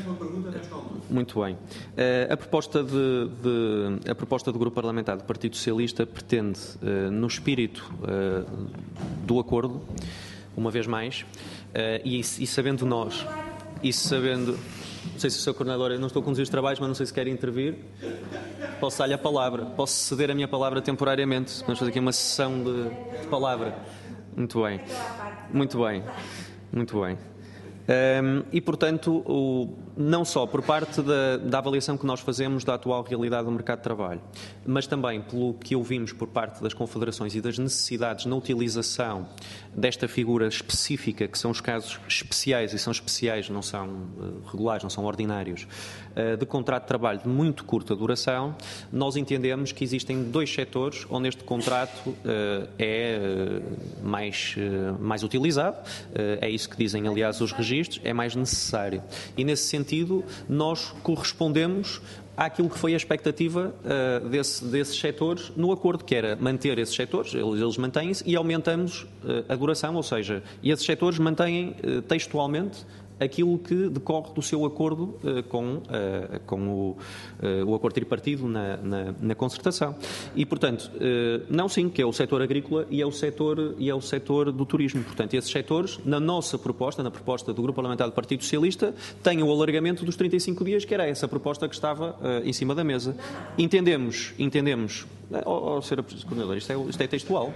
Muito bem. Uh, a proposta de, de, a proposta do Grupo Parlamentar do Partido Socialista pretende, uh, no espírito uh, do acordo, uma vez mais, uh, e, e sabendo nós, e sabendo... Não sei se o senhor Coordenador, eu não estou a conduzir os trabalhos, mas não sei se quer intervir. Posso dar-lhe a palavra. Posso ceder a minha palavra temporariamente. Vamos fazer aqui uma sessão de, de palavra. Muito bem. Muito bem. Muito bem. Um, e, portanto, o, não só por parte da, da avaliação que nós fazemos da atual realidade do mercado de trabalho, mas também pelo que ouvimos por parte das confederações e das necessidades na utilização desta figura específica, que são os casos especiais, e são especiais, não são uh, regulares, não são ordinários, uh, de contrato de trabalho de muito curta duração, nós entendemos que existem dois setores onde este contrato uh, é uh, mais, uh, mais utilizado, uh, é isso que dizem, aliás, os registros, é mais necessário. E, nesse sentido, nós correspondemos àquilo que foi a expectativa uh, desse, desses setores no acordo, que era manter esses setores, eles, eles mantêm-se, e aumentamos uh, a duração, ou seja, e esses setores mantêm uh, textualmente aquilo que decorre do seu acordo uh, com, uh, com o, uh, o acordo tripartido na, na, na concertação. E, portanto, uh, não sim, que é o setor agrícola e é o setor, e é o setor do turismo. Portanto, esses setores, na nossa proposta, na proposta do Grupo Parlamentar do Partido Socialista, têm o alargamento dos trinta e cinco dias, que era essa proposta que estava uh, em cima da mesa. Entendemos, entendemos, oh, oh, senhora Coordenadora, isto é, isto é textual.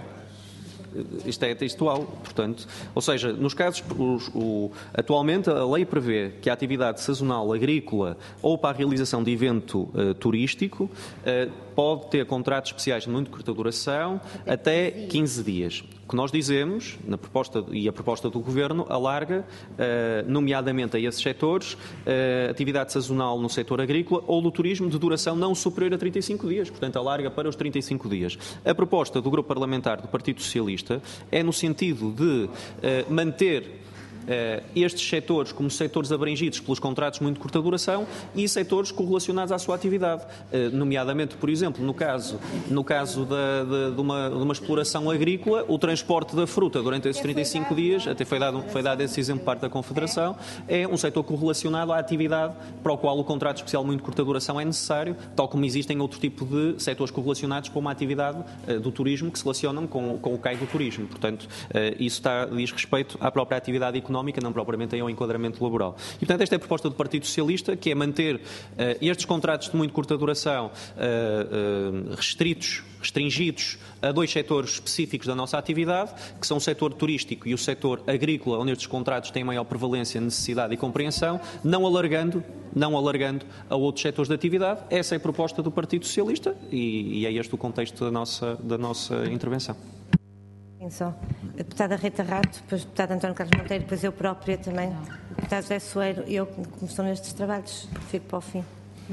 Isto é textual, portanto, ou seja, nos casos, os, o, atualmente a lei prevê que a atividade sazonal agrícola ou para a realização de evento uh, turístico uh, pode ter contratos especiais de muito curta duração até quinze dias. O que nós dizemos, na proposta, e a proposta do Governo, alarga, uh, nomeadamente a esses setores, uh, atividade sazonal no setor agrícola ou do turismo de duração não superior a trinta e cinco dias, portanto alarga para os trinta e cinco dias. A proposta do Grupo Parlamentar do Partido Socialista é no sentido de uh, manter estes setores como setores abrangidos pelos contratos de muito curta duração e setores correlacionados à sua atividade, nomeadamente, por exemplo, no caso, no caso da, de, de, uma, de uma exploração agrícola, o transporte da fruta durante esses trinta e cinco dias, até foi dado, foi dado esse exemplo por parte da Confederação, é um setor correlacionado à atividade para o qual o contrato especial de muito curta duração é necessário, tal como existem outro tipo de setores correlacionados com uma atividade do turismo que se relacionam com, com o C A I do turismo. Portanto, isso está, diz respeito à própria atividade económica, não propriamente ao enquadramento laboral. E, portanto, esta é a proposta do Partido Socialista, que é manter uh, estes contratos de muito curta duração uh, uh, restritos, restringidos a dois setores específicos da nossa atividade, que são o setor turístico e o setor agrícola, onde estes contratos têm maior prevalência, necessidade e compreensão, não alargando, não alargando a outros setores de atividade. Essa é a proposta do Partido Socialista e, e é este o contexto da nossa, da nossa intervenção. Só. A deputada Rita Rato, depois o deputado António Carlos Monteiro, depois eu própria também, o deputado José Soeiro, eu, como estou nestes trabalhos, fico para o fim.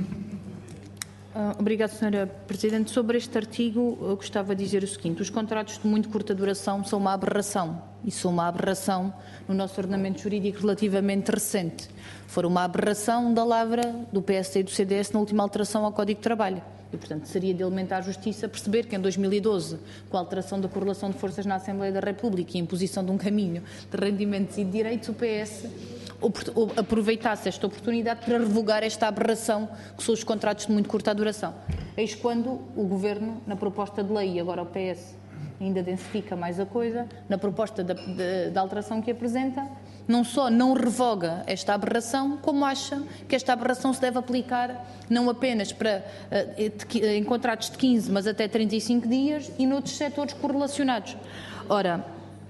Obrigada, senhora Presidente. Sobre este artigo, eu gostava de dizer o seguinte: os contratos de muito curta duração são uma aberração, e são uma aberração no nosso ordenamento jurídico relativamente recente. Foram uma aberração da lavra do P S D e do C D S na última alteração ao Código de Trabalho. E, portanto, seria de elementar justiça perceber que em dois mil e doze, com a alteração da correlação de forças na Assembleia da República e a imposição de um caminho de rendimentos e de direitos, o P S aproveitasse esta oportunidade para revogar esta aberração que são os contratos de muito curta duração. Eis quando o Governo, na proposta de lei, e agora o P S ainda densifica mais a coisa, na proposta da, de, de alteração que apresenta, não só não revoga esta aberração, como acha que esta aberração se deve aplicar não apenas para, em contratos de quinze, mas até trinta e cinco dias e noutros setores correlacionados. Ora,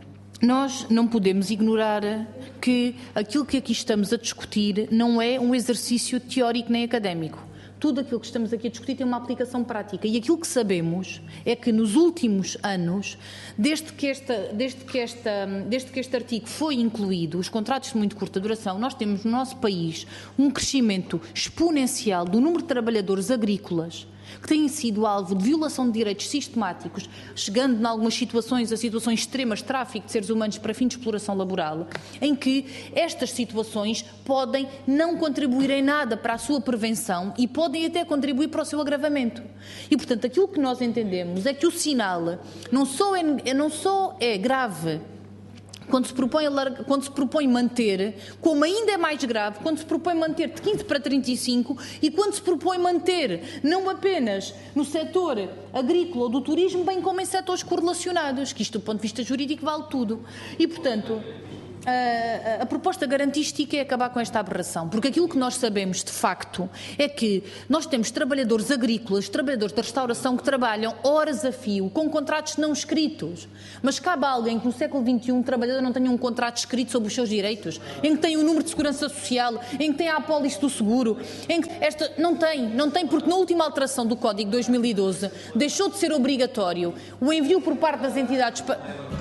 nós não podemos ignorar que aquilo que aqui estamos a discutir não é um exercício teórico nem académico. Tudo aquilo que estamos aqui a discutir tem uma aplicação prática e aquilo que sabemos é que nos últimos anos, desde que, esta, desde que, esta, desde que este artigo foi incluído, os contratos de muito curta duração, nós temos no nosso país um crescimento exponencial do número de trabalhadores agrícolas que têm sido alvo de violação de direitos sistemáticos, chegando em algumas situações a situações extremas de tráfico de seres humanos para fins de exploração laboral, em que estas situações podem não contribuir em nada para a sua prevenção e podem até contribuir para o seu agravamento. E, portanto, aquilo que nós entendemos é que o sinal não só é, não só é grave quando se, propõe, quando se propõe manter, como ainda é mais grave, quando se propõe manter de quinze para trinta e cinco e quando se propõe manter não apenas no setor agrícola ou do turismo, bem como em setores correlacionados, que isto do ponto de vista jurídico vale tudo. E, portanto, a, a, a proposta garantística é acabar com esta aberração, porque aquilo que nós sabemos, de facto, é que nós temos trabalhadores agrícolas, trabalhadores da restauração que trabalham horas a fio, com contratos não escritos. Mas cabe a alguém que no século vinte e um um trabalhador não tenha um contrato escrito sobre os seus direitos, em que tem o número de segurança social, em que tem a apólice do seguro, em que esta não tem, não tem porque na última alteração do Código de dois mil e doze deixou de ser obrigatório o envio por parte das entidades... Pa...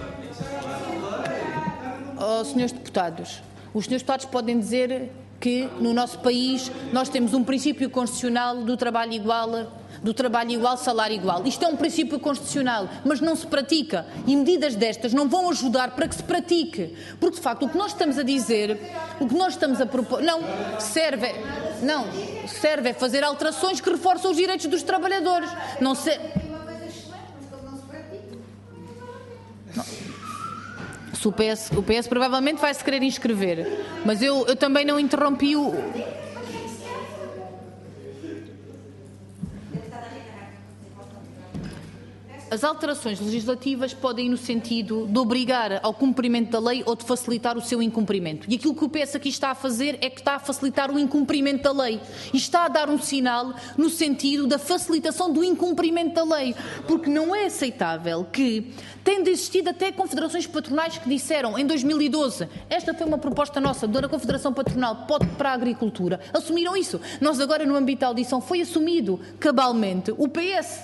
Oh, senhores deputados, os senhores deputados podem dizer que no nosso país nós temos um princípio constitucional do trabalho igual, do trabalho igual, salário igual. Isto é um princípio constitucional, mas não se pratica. E medidas destas não vão ajudar para que se pratique. Porque, de facto, o que nós estamos a dizer, o que nós estamos a propor, não, serve, não, serve é fazer alterações que reforçam os direitos dos trabalhadores. Não se... Não. O P S, o P S provavelmente vai se querer inscrever, mas eu, eu também não interrompi o... As alterações legislativas podem ir no sentido de obrigar ao cumprimento da lei ou de facilitar o seu incumprimento. E aquilo que o P S aqui está a fazer é que está a facilitar o incumprimento da lei. E está a dar um sinal no sentido da facilitação do incumprimento da lei. Porque não é aceitável que, tendo existido até confederações patronais que disseram em dois mil e doze, esta foi uma proposta nossa, da Confederação Patronal para a Agricultura, assumiram isso. Nós agora no âmbito da audição foi assumido cabalmente. O P S...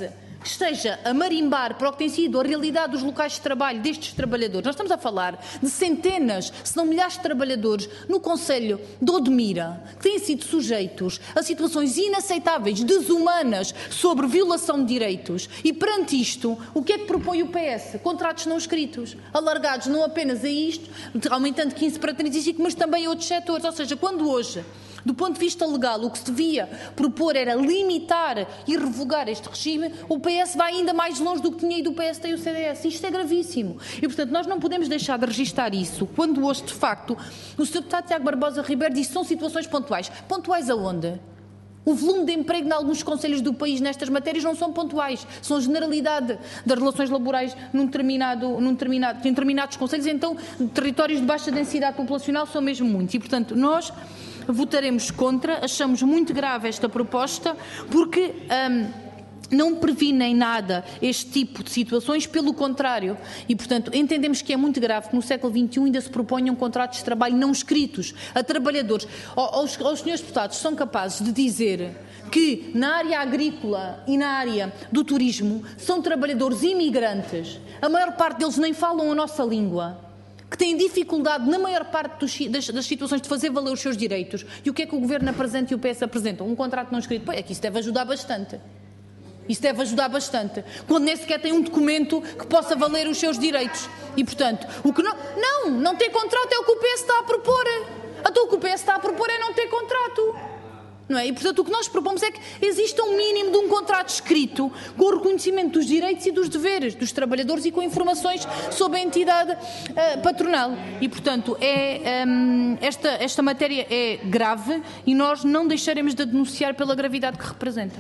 esteja a marimbar para o que tem sido a realidade dos locais de trabalho destes trabalhadores. Nós estamos a falar de centenas, se não milhares de trabalhadores no concelho de Odmira, que têm sido sujeitos a situações inaceitáveis, desumanas, sobre violação de direitos. E perante isto, o que é que propõe o P S? Contratos não escritos, alargados não apenas a isto, aumentando quinze para trinta e cinco, mas também a outros setores. Ou seja, quando hoje, do ponto de vista legal, o que se devia propor era limitar e revogar este regime, o P S vai ainda mais longe do que tinha ido o P S e o C D S. Isto é gravíssimo. E, portanto, nós não podemos deixar de registar isso, quando hoje, de facto, o senhor deputado Tiago Barbosa Ribeiro disse que são situações pontuais. Pontuais aonde? O volume de emprego em alguns concelhos do país nestas matérias não são pontuais, são a generalidade das relações laborais num determinado, num determinado, em determinados concelhos, então territórios de baixa densidade populacional são mesmo muitos. E, portanto, nós votaremos contra, achamos muito grave esta proposta, porque hum, não previne em nada este tipo de situações, pelo contrário. E, portanto, entendemos que é muito grave que no século vinte e um ainda se proponham contratos de trabalho não escritos a trabalhadores. Aos, aos senhores deputados são capazes de dizer que na área agrícola e na área do turismo são trabalhadores imigrantes, a maior parte deles nem falam a nossa língua, que têm dificuldade, na maior parte dos, das, das situações, de fazer valer os seus direitos. E o que é que o Governo apresenta e o P S apresentam? Um contrato não escrito. Pois é que isso deve ajudar bastante. Isso deve ajudar bastante. Quando nem sequer tem um documento que possa valer os seus direitos. E, portanto, o que não... Não, não ter contrato é o que o P S está a propor. Então o que o P S está a propor é não ter contrato. Não é? E, portanto, o que nós propomos é que exista um mínimo de um contrato escrito com o reconhecimento dos direitos e dos deveres dos trabalhadores e com informações sobre a entidade uh, patronal. E, portanto, é, um, esta, esta matéria é grave e nós não deixaremos de a denunciar pela gravidade que representa.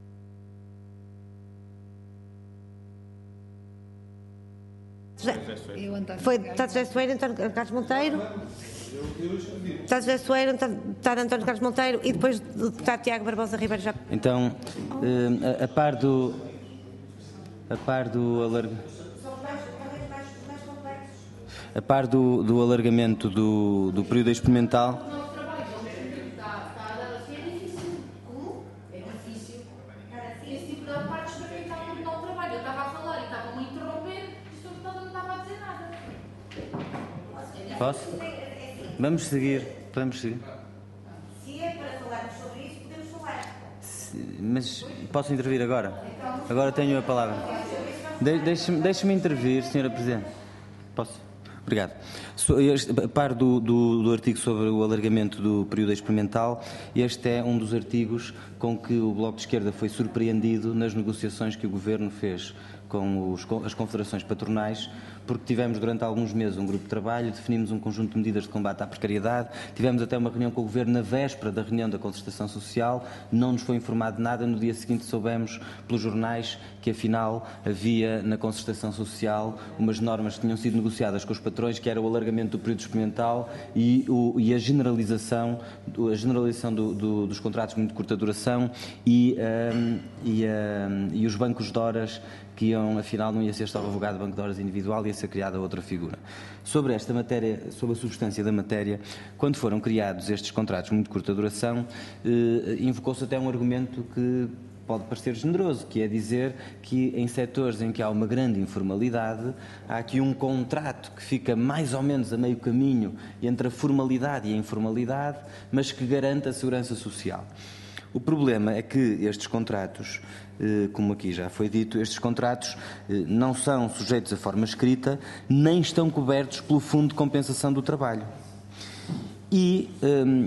Foi deputado José Soeiro, António Carlos Monteiro. Deputado José Soeiro, deputado António Carlos Monteiro e depois o deputado Tiago Barbosa Ribeiro já. Então, a, a par do. A par do alargamento. A par do, do alargamento do, do período experimental. Posso? Vamos seguir. Vamos seguir. Se é para falarmos sobre isso, podemos falar. Mas posso intervir agora? Agora tenho a palavra. De, Deixe-me deixe-me intervir, senhora Presidente. Posso? Obrigado. A par do, do, do artigo sobre o alargamento do período experimental, este é um dos artigos com que o Bloco de Esquerda foi surpreendido nas negociações que o Governo fez com os, as confederações patronais, porque tivemos durante alguns meses um grupo de trabalho, definimos um conjunto de medidas de combate à precariedade, tivemos até uma reunião com o Governo na véspera da reunião da concertação social, não nos foi informado de nada, no dia seguinte soubemos pelos jornais que afinal havia na concertação social umas normas que tinham sido negociadas com os patrões, que era o alargamento do período experimental e, o, e a generalização, a generalização do, do, dos contratos de muito curta duração e, um, e, um, e os bancos de horas, que iam, afinal, não ia ser salvaguardado banco de horas individual, ia ser criada outra figura. Sobre esta matéria, sobre a substância da matéria, quando foram criados estes contratos de muito curta duração, eh, invocou-se até um argumento que pode parecer generoso, que é dizer que em setores em que há uma grande informalidade, há aqui um contrato que fica mais ou menos a meio caminho entre a formalidade e a informalidade, mas que garante a segurança social. O problema é que estes contratos, como aqui já foi dito, estes contratos não são sujeitos à forma escrita, nem estão cobertos pelo Fundo de Compensação do Trabalho. E um,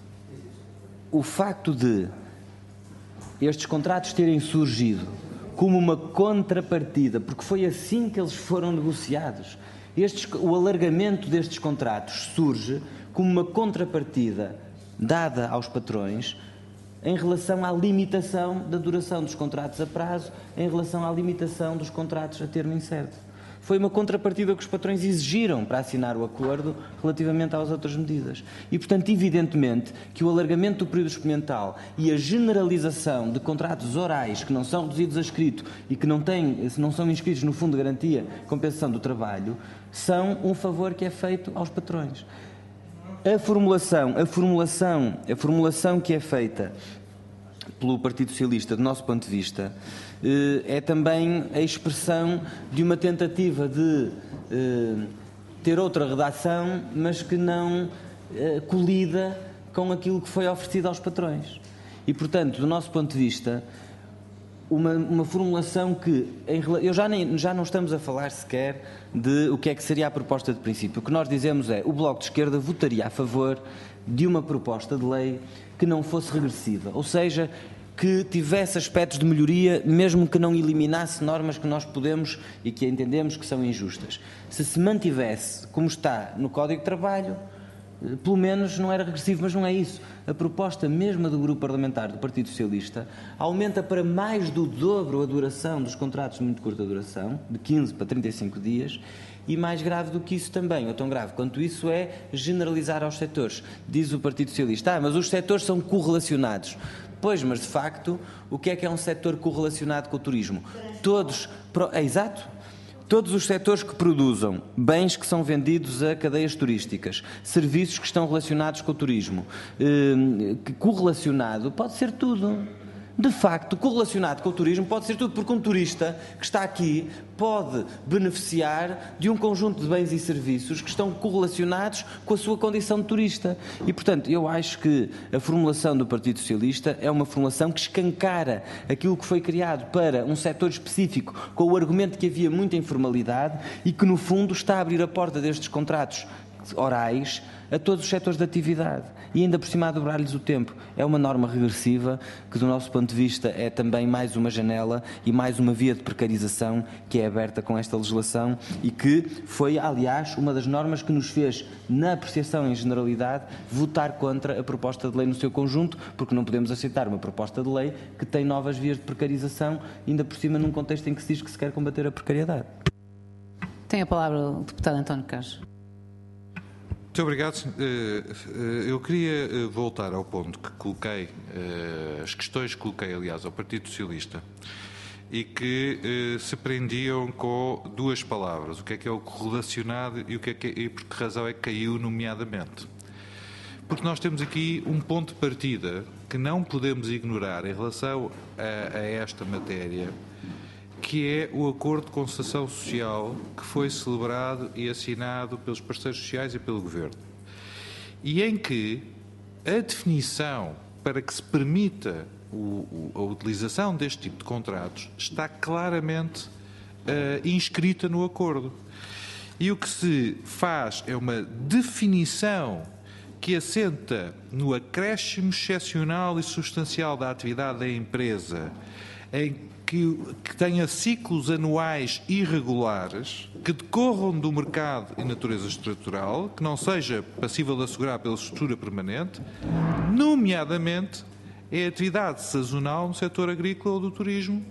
o facto de estes contratos terem surgido como uma contrapartida, porque foi assim que eles foram negociados, estes, o alargamento destes contratos surge como uma contrapartida dada aos patrões em relação à limitação da duração dos contratos a prazo, em relação à limitação dos contratos a termo incerto. Foi uma contrapartida que os patrões exigiram para assinar o acordo relativamente às outras medidas. E, portanto, evidentemente que o alargamento do período experimental e a generalização de contratos orais que não são reduzidos a escrito e que não, têm, não são inscritos no Fundo de Garantia e Compensação do Trabalho são um favor que é feito aos patrões. A formulação, a formulação, a formulação que é feita pelo Partido Socialista, do nosso ponto de vista, é também a expressão de uma tentativa de ter outra redação, mas que não colida com aquilo que foi oferecido aos patrões. E, portanto, do nosso ponto de vista, uma, uma formulação que... Em, eu já, nem, já não estamos a falar sequer de o que é que seria a proposta de princípio. O que nós dizemos é o Bloco de Esquerda votaria a favor de uma proposta de lei que não fosse regressiva, ou seja, que tivesse aspectos de melhoria, mesmo que não eliminasse normas que nós podemos e que entendemos que são injustas. Se se mantivesse como está no Código de Trabalho, pelo menos não era regressivo, mas não é isso. A proposta mesma do Grupo Parlamentar do Partido Socialista aumenta para mais do dobro a duração dos contratos de muito curta duração, de quinze para trinta e cinco dias, e mais grave do que isso também, ou tão grave quanto isso, é generalizar aos setores. Diz o Partido Socialista, ah, mas os setores são correlacionados. Pois, mas de facto, o que é que é um setor correlacionado com o turismo? Todos, é exato, todos os setores que produzam bens que são vendidos a cadeias turísticas, serviços que estão relacionados com o turismo, eh, correlacionado pode ser tudo. De facto, correlacionado com o turismo pode ser tudo, porque um turista que está aqui pode beneficiar de um conjunto de bens e serviços que estão correlacionados com a sua condição de turista. E, portanto, eu acho que a formulação do Partido Socialista é uma formulação que escancara aquilo que foi criado para um setor específico, com o argumento que havia muita informalidade e que, no fundo, está a abrir a porta destes contratos orais a todos os setores de atividade e ainda por cima a dobrar-lhes o tempo. É uma norma regressiva que, do nosso ponto de vista, é também mais uma janela e mais uma via de precarização que é aberta com esta legislação e que foi, aliás, uma das normas que nos fez, na apreciação em generalidade, votar contra a proposta de lei no seu conjunto, porque não podemos aceitar uma proposta de lei que tem novas vias de precarização, ainda por cima num contexto em que se diz que se quer combater a precariedade. Tem a palavra o deputado António Carlos. Muito obrigado. Eu queria voltar ao ponto que coloquei, as questões que coloquei, aliás, ao Partido Socialista e que se prendiam com duas palavras. O que é que é o correlacionado e, o que é que é, e por que razão é que caiu nomeadamente. Porque nós temos aqui um ponto de partida que não podemos ignorar em relação a, a esta matéria, que é o acordo de concertação social que foi celebrado e assinado pelos parceiros sociais e pelo Governo. E em que a definição para que se permita o, o, a utilização deste tipo de contratos está claramente uh, inscrita no acordo. E o que se faz é uma definição que assenta no acréscimo excepcional e substancial da atividade da empresa, em Que, que tenha ciclos anuais irregulares, que decorram do mercado em natureza estrutural, que não seja passível de assegurar pela estrutura permanente, nomeadamente é a atividade sazonal no setor agrícola ou do turismo.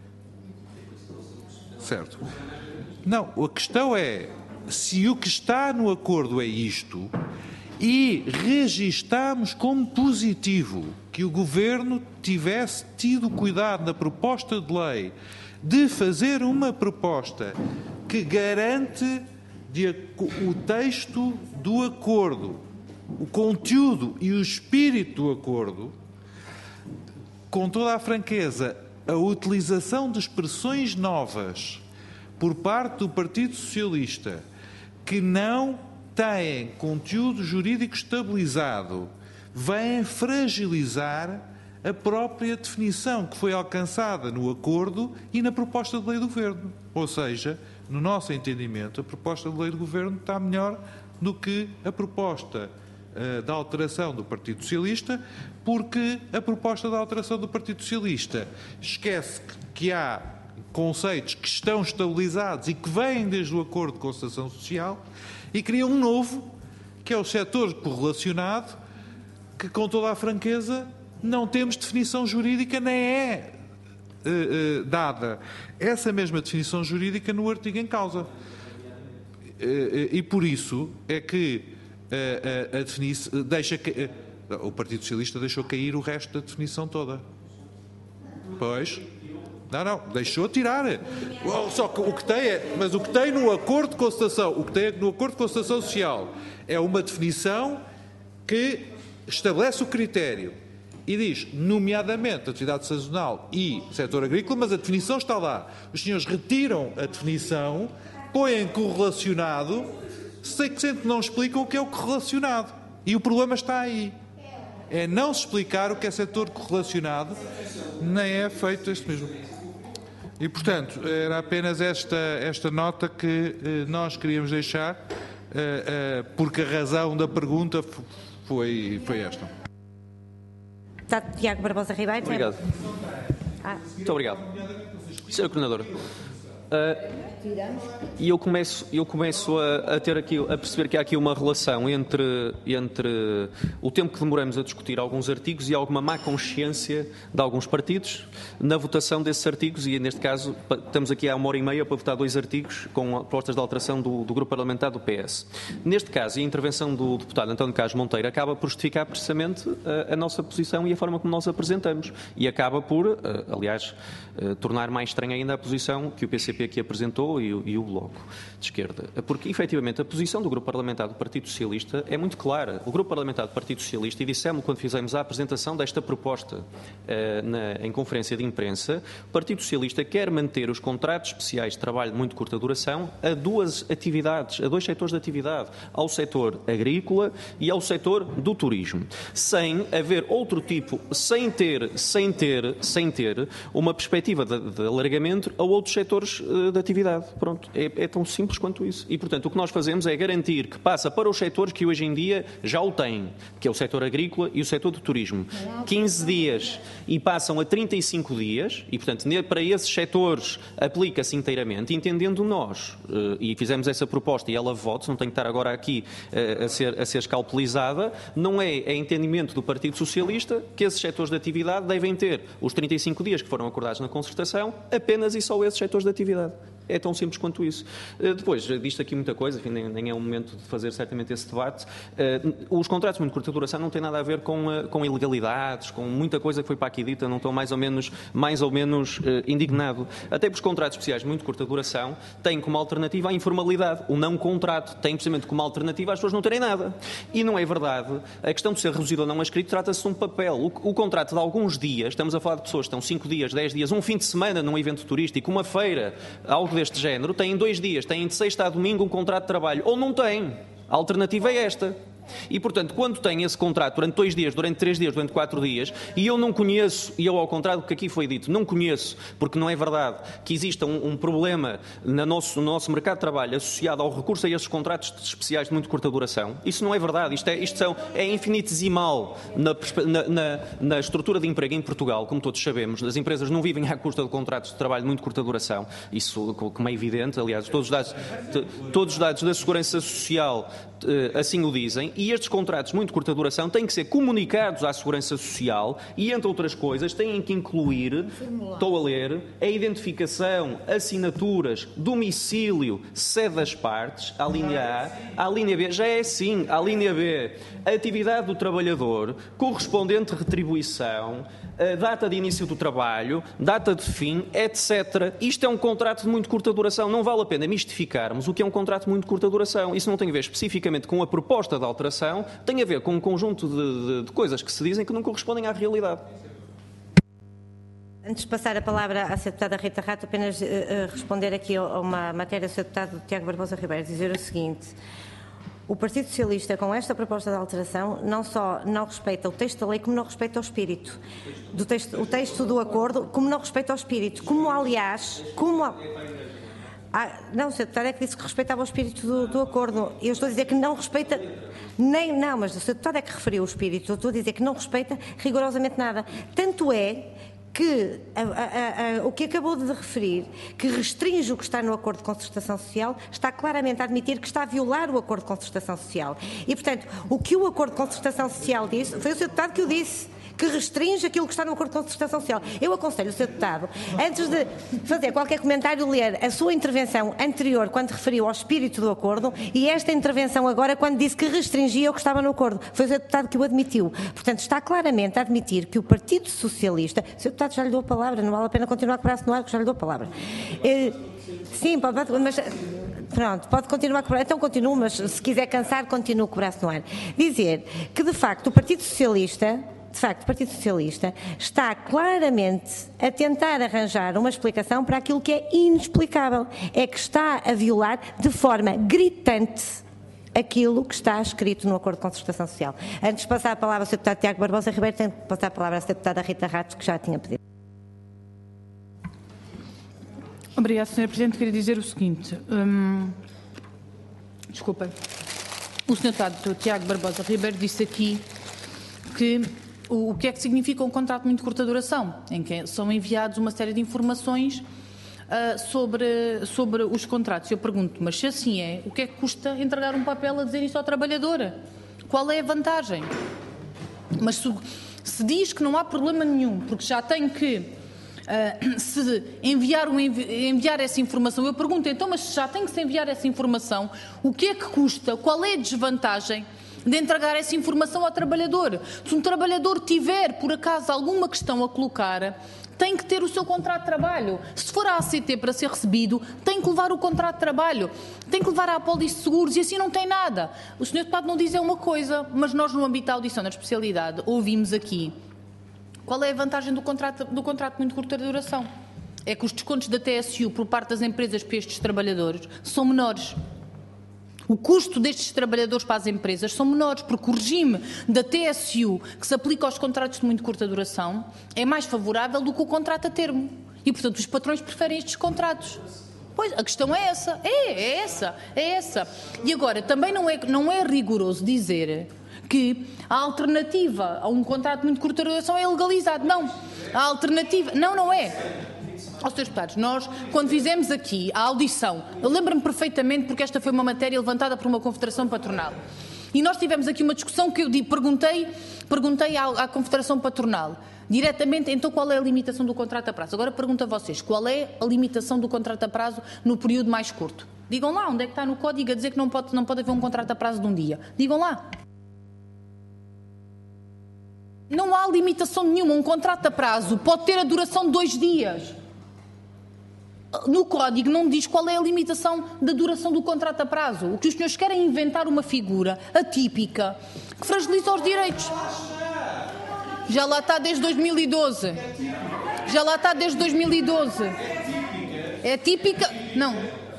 Certo. Não, a questão é, se o que está no acordo é isto, e registamos como positivo que o Governo tivesse tido cuidado na proposta de lei de fazer uma proposta que garante de, o texto do acordo, o conteúdo e o espírito do acordo, com toda a franqueza, a utilização de expressões novas por parte do Partido Socialista que não têm conteúdo jurídico estabilizado, vêm fragilizar a própria definição que foi alcançada no acordo e na proposta de lei do Governo. Ou seja, no nosso entendimento, a proposta de lei do Governo está melhor do que a proposta uh, da alteração do Partido Socialista, porque a proposta da alteração do Partido Socialista esquece que, que há conceitos que estão estabilizados e que vêm desde o acordo de concertação social e cria um novo, que é o setor correlacionado, que, com toda a franqueza, não temos definição jurídica, nem é uh, uh, dada essa mesma definição jurídica no artigo em causa. Uh, uh, e por isso é que uh, uh, a definição deixa que, uh, o Partido Socialista deixou cair o resto da definição toda. Pois. Não, não, deixou tirar. Só que o que tem é, mas o que tem no acordo de concertação, o que tem no acordo de concertação social é uma definição que estabelece o critério e diz, nomeadamente, atividade sazonal e setor agrícola, mas a definição está lá. Os senhores retiram a definição, põem correlacionado, sei que sempre não explicam o que é o correlacionado. E o problema está aí. É não se explicar o que é setor correlacionado, nem é feito este mesmo. E, portanto, era apenas esta, esta nota que eh, nós queríamos deixar, eh, eh, porque a razão da pergunta foi, foi esta. Deputado Tiago Barbosa Ribeiro. Obrigado. Ah. Muito obrigado. senhora Coordenadora, uh, e eu começo, eu começo a, a ter aqui, a perceber que há aqui uma relação entre, entre o tempo que demoramos a discutir alguns artigos e alguma má consciência de alguns partidos na votação desses artigos, e neste caso estamos aqui há uma hora e meia para votar dois artigos com propostas de alteração do, do grupo parlamentar do P S. Neste caso, a intervenção do deputado António Carlos Monteiro acaba por justificar precisamente a, a nossa posição e a forma como nós apresentamos, e acaba por, aliás, tornar mais estranha ainda a posição que o P C P aqui apresentou e o, e o Bloco de Esquerda. Porque, efetivamente, a posição do Grupo Parlamentar do Partido Socialista é muito clara. O Grupo Parlamentar do Partido Socialista, e dissemos quando fizemos a apresentação desta proposta eh, na, em conferência de imprensa, o Partido Socialista quer manter os contratos especiais de trabalho de muito curta duração a duas atividades, a dois setores de atividade, ao setor agrícola e ao setor do turismo, sem haver outro tipo, sem ter, sem ter, sem ter uma perspectiva de, de alargamento a outros setores uh, de atividade. Pronto, é, é tão simples quanto isso. E, portanto, o que nós fazemos é garantir que passa para os setores que hoje em dia já o têm, que é o setor agrícola e o setor do turismo. quinze dias e passam a trinta e cinco dias, e, portanto, para esses setores aplica-se inteiramente, entendendo nós, uh, e fizemos essa proposta e ela vote, não tem que estar agora aqui uh, a, ser, a ser escalpelizada, não é, é entendimento do Partido Socialista que esses setores de atividade devem ter os trinta e cinco dias que foram acordados na concertação, apenas e só esses setores de atividade. É tão simples quanto isso. Uh, depois, disto aqui muita coisa, enfim, nem, nem é o momento de fazer certamente esse debate. Uh, os contratos de muito curta duração não têm nada a ver com, uh, com ilegalidades, com muita coisa que foi para aqui dita, não estou mais ou menos, mais ou menos uh, indignado. Até porque os contratos especiais de muito curta duração têm como alternativa a informalidade. O não contrato tem precisamente como alternativa as pessoas não terem nada. E não é verdade. A questão de ser reduzido ou não a escrito trata-se de um papel. O, o contrato de alguns dias, estamos a falar de pessoas que estão cinco dias, dez dias, um fim de semana num evento turístico, uma feira, algo deste género, têm dois dias, têm de sexta a domingo um contrato de trabalho, ou não têm. A alternativa é esta. E, portanto, quando tem esse contrato durante dois dias, durante três dias, durante quatro dias, e eu não conheço, e eu ao contrário do que aqui foi dito, não conheço, porque não é verdade que exista um, um problema no nosso, no nosso mercado de trabalho associado ao recurso a esses contratos especiais de muito curta duração, isso não é verdade. Isto é, isto são, é infinitesimal na, na, na, na estrutura de emprego em Portugal, como todos sabemos. As empresas não vivem à custa de contratos de trabalho de muito curta duração, isso como é evidente, aliás, todos os dados, todos os dados da Segurança Social assim o dizem. E estes contratos de muito curta duração têm que ser comunicados à Segurança Social e, entre outras coisas, têm que incluir, estou a ler, a identificação, assinaturas, domicílio, sede das partes, a linha A, a linha B, já é assim, a linha B, a atividade do trabalhador, correspondente retribuição, a data de início do trabalho, data de fim, etcétera. Isto é um contrato de muito curta duração. Não vale a pena mistificarmos o que é um contrato de muito curta duração. Isso não tem a ver especificamente com a proposta de alteração, tem a ver com um conjunto de, de, de coisas que se dizem que não correspondem à realidade. Antes de passar a palavra à senhora deputada Rita Rato, apenas uh, uh, responder aqui a uma matéria do senhor deputado Tiago Barbosa Ribeiro, dizer o seguinte: o Partido Socialista, com esta proposta de alteração, não só não respeita o texto da lei, como não respeita o espírito do texto, o texto do acordo, como não respeita o espírito, como aliás, como a... ah, não, o senhor deputado é que disse que respeitava o espírito do, do acordo. Eu estou a dizer que não respeita nem, não, mas o senhor deputado é que referiu o espírito. Eu estou a dizer que não respeita rigorosamente nada. Tanto é que a, a, a, o que acabou de referir, que restringe o que está no acordo de concertação social, está claramente a admitir que está a violar o acordo de concertação social. E, portanto, o que o acordo de concertação social disse, foi o senhor deputado que o disse, que restringe aquilo que está no acordo de concertação social. Eu aconselho o senhor deputado, antes de fazer qualquer comentário, ler a sua intervenção anterior, quando referiu ao espírito do acordo, e esta intervenção agora, quando disse que restringia o que estava no acordo. Foi o senhor deputado que o admitiu. Portanto, está claramente a admitir que o Partido Socialista... O senhor deputado já lhe deu a palavra, não vale a pena continuar com o braço no ar, que já lhe deu a palavra. É, sim, pode, mas... Pronto, pode continuar com o braço. Então continuo, mas se quiser cansar, continuo com o braço no ar. Dizer que, de facto, o Partido Socialista de facto, o Partido Socialista está claramente a tentar arranjar uma explicação para aquilo que é inexplicável. É que está a violar de forma gritante aquilo que está escrito no Acordo de Concertação Social. Antes de passar a palavra ao senhor Deputado Tiago Barbosa Ribeiro, tenho que passar a palavra à senhora Deputada Rita Ratos, que já tinha pedido. Obrigada, senhora Presidente. Queria dizer o seguinte. Hum, desculpem. O senhor Deputado Tiago Barbosa Ribeiro disse aqui que o, o que é que significa um contrato muito de curta duração, em que são enviados uma série de informações uh, sobre, sobre os contratos. Eu pergunto, mas se assim é, o que é que custa entregar um papel a dizer isso ao trabalhador? Qual é a vantagem? Mas se, se diz que não há problema nenhum, porque já tem que Uh, se enviar, um, enviar essa informação, eu pergunto então, mas se já tem que se enviar essa informação, o que é que custa, qual é a desvantagem de entregar essa informação ao trabalhador? Se um trabalhador tiver, por acaso, alguma questão a colocar, tem que ter o seu contrato de trabalho. Se for à A C T para ser recebido, tem que levar o contrato de trabalho, tem que levar à apólice de seguros e assim não tem nada. O senhor Deputado não diz é uma coisa, mas nós no âmbito da audição da especialidade ouvimos aqui. Qual é a vantagem do contrato, do contrato muito curta duração? É que os descontos da T S U por parte das empresas para estes trabalhadores são menores. O custo destes trabalhadores para as empresas são menores, porque o regime da T S U que se aplica aos contratos de muito curta duração é mais favorável do que o contrato a termo. E, portanto, os patrões preferem estes contratos. Pois, a questão é essa. É, é essa. É essa. E agora, também não é, não é rigoroso dizer que a alternativa a um contrato de muito curta duração é legalizado. Não. A alternativa... Não, não é. Ó, senhores deputados, nós, quando fizemos aqui a audição, eu lembro-me perfeitamente porque esta foi uma matéria levantada por uma confederação patronal. E nós tivemos aqui uma discussão que eu perguntei, perguntei à, à confederação patronal, diretamente, então qual é a limitação do contrato a prazo? Agora pergunto a vocês, qual é a limitação do contrato a prazo no período mais curto? Digam lá, onde é que está no código a dizer que não pode, não pode haver um contrato a prazo de um dia? Digam lá. Não há limitação nenhuma. Um contrato a prazo pode ter a duração de dois dias. No código não diz qual é a limitação da duração do contrato a prazo. O que os senhores querem é inventar uma figura atípica que fragiliza os direitos. Já lá está desde dois mil e doze. Já lá está desde dois mil e doze. É típica? Não.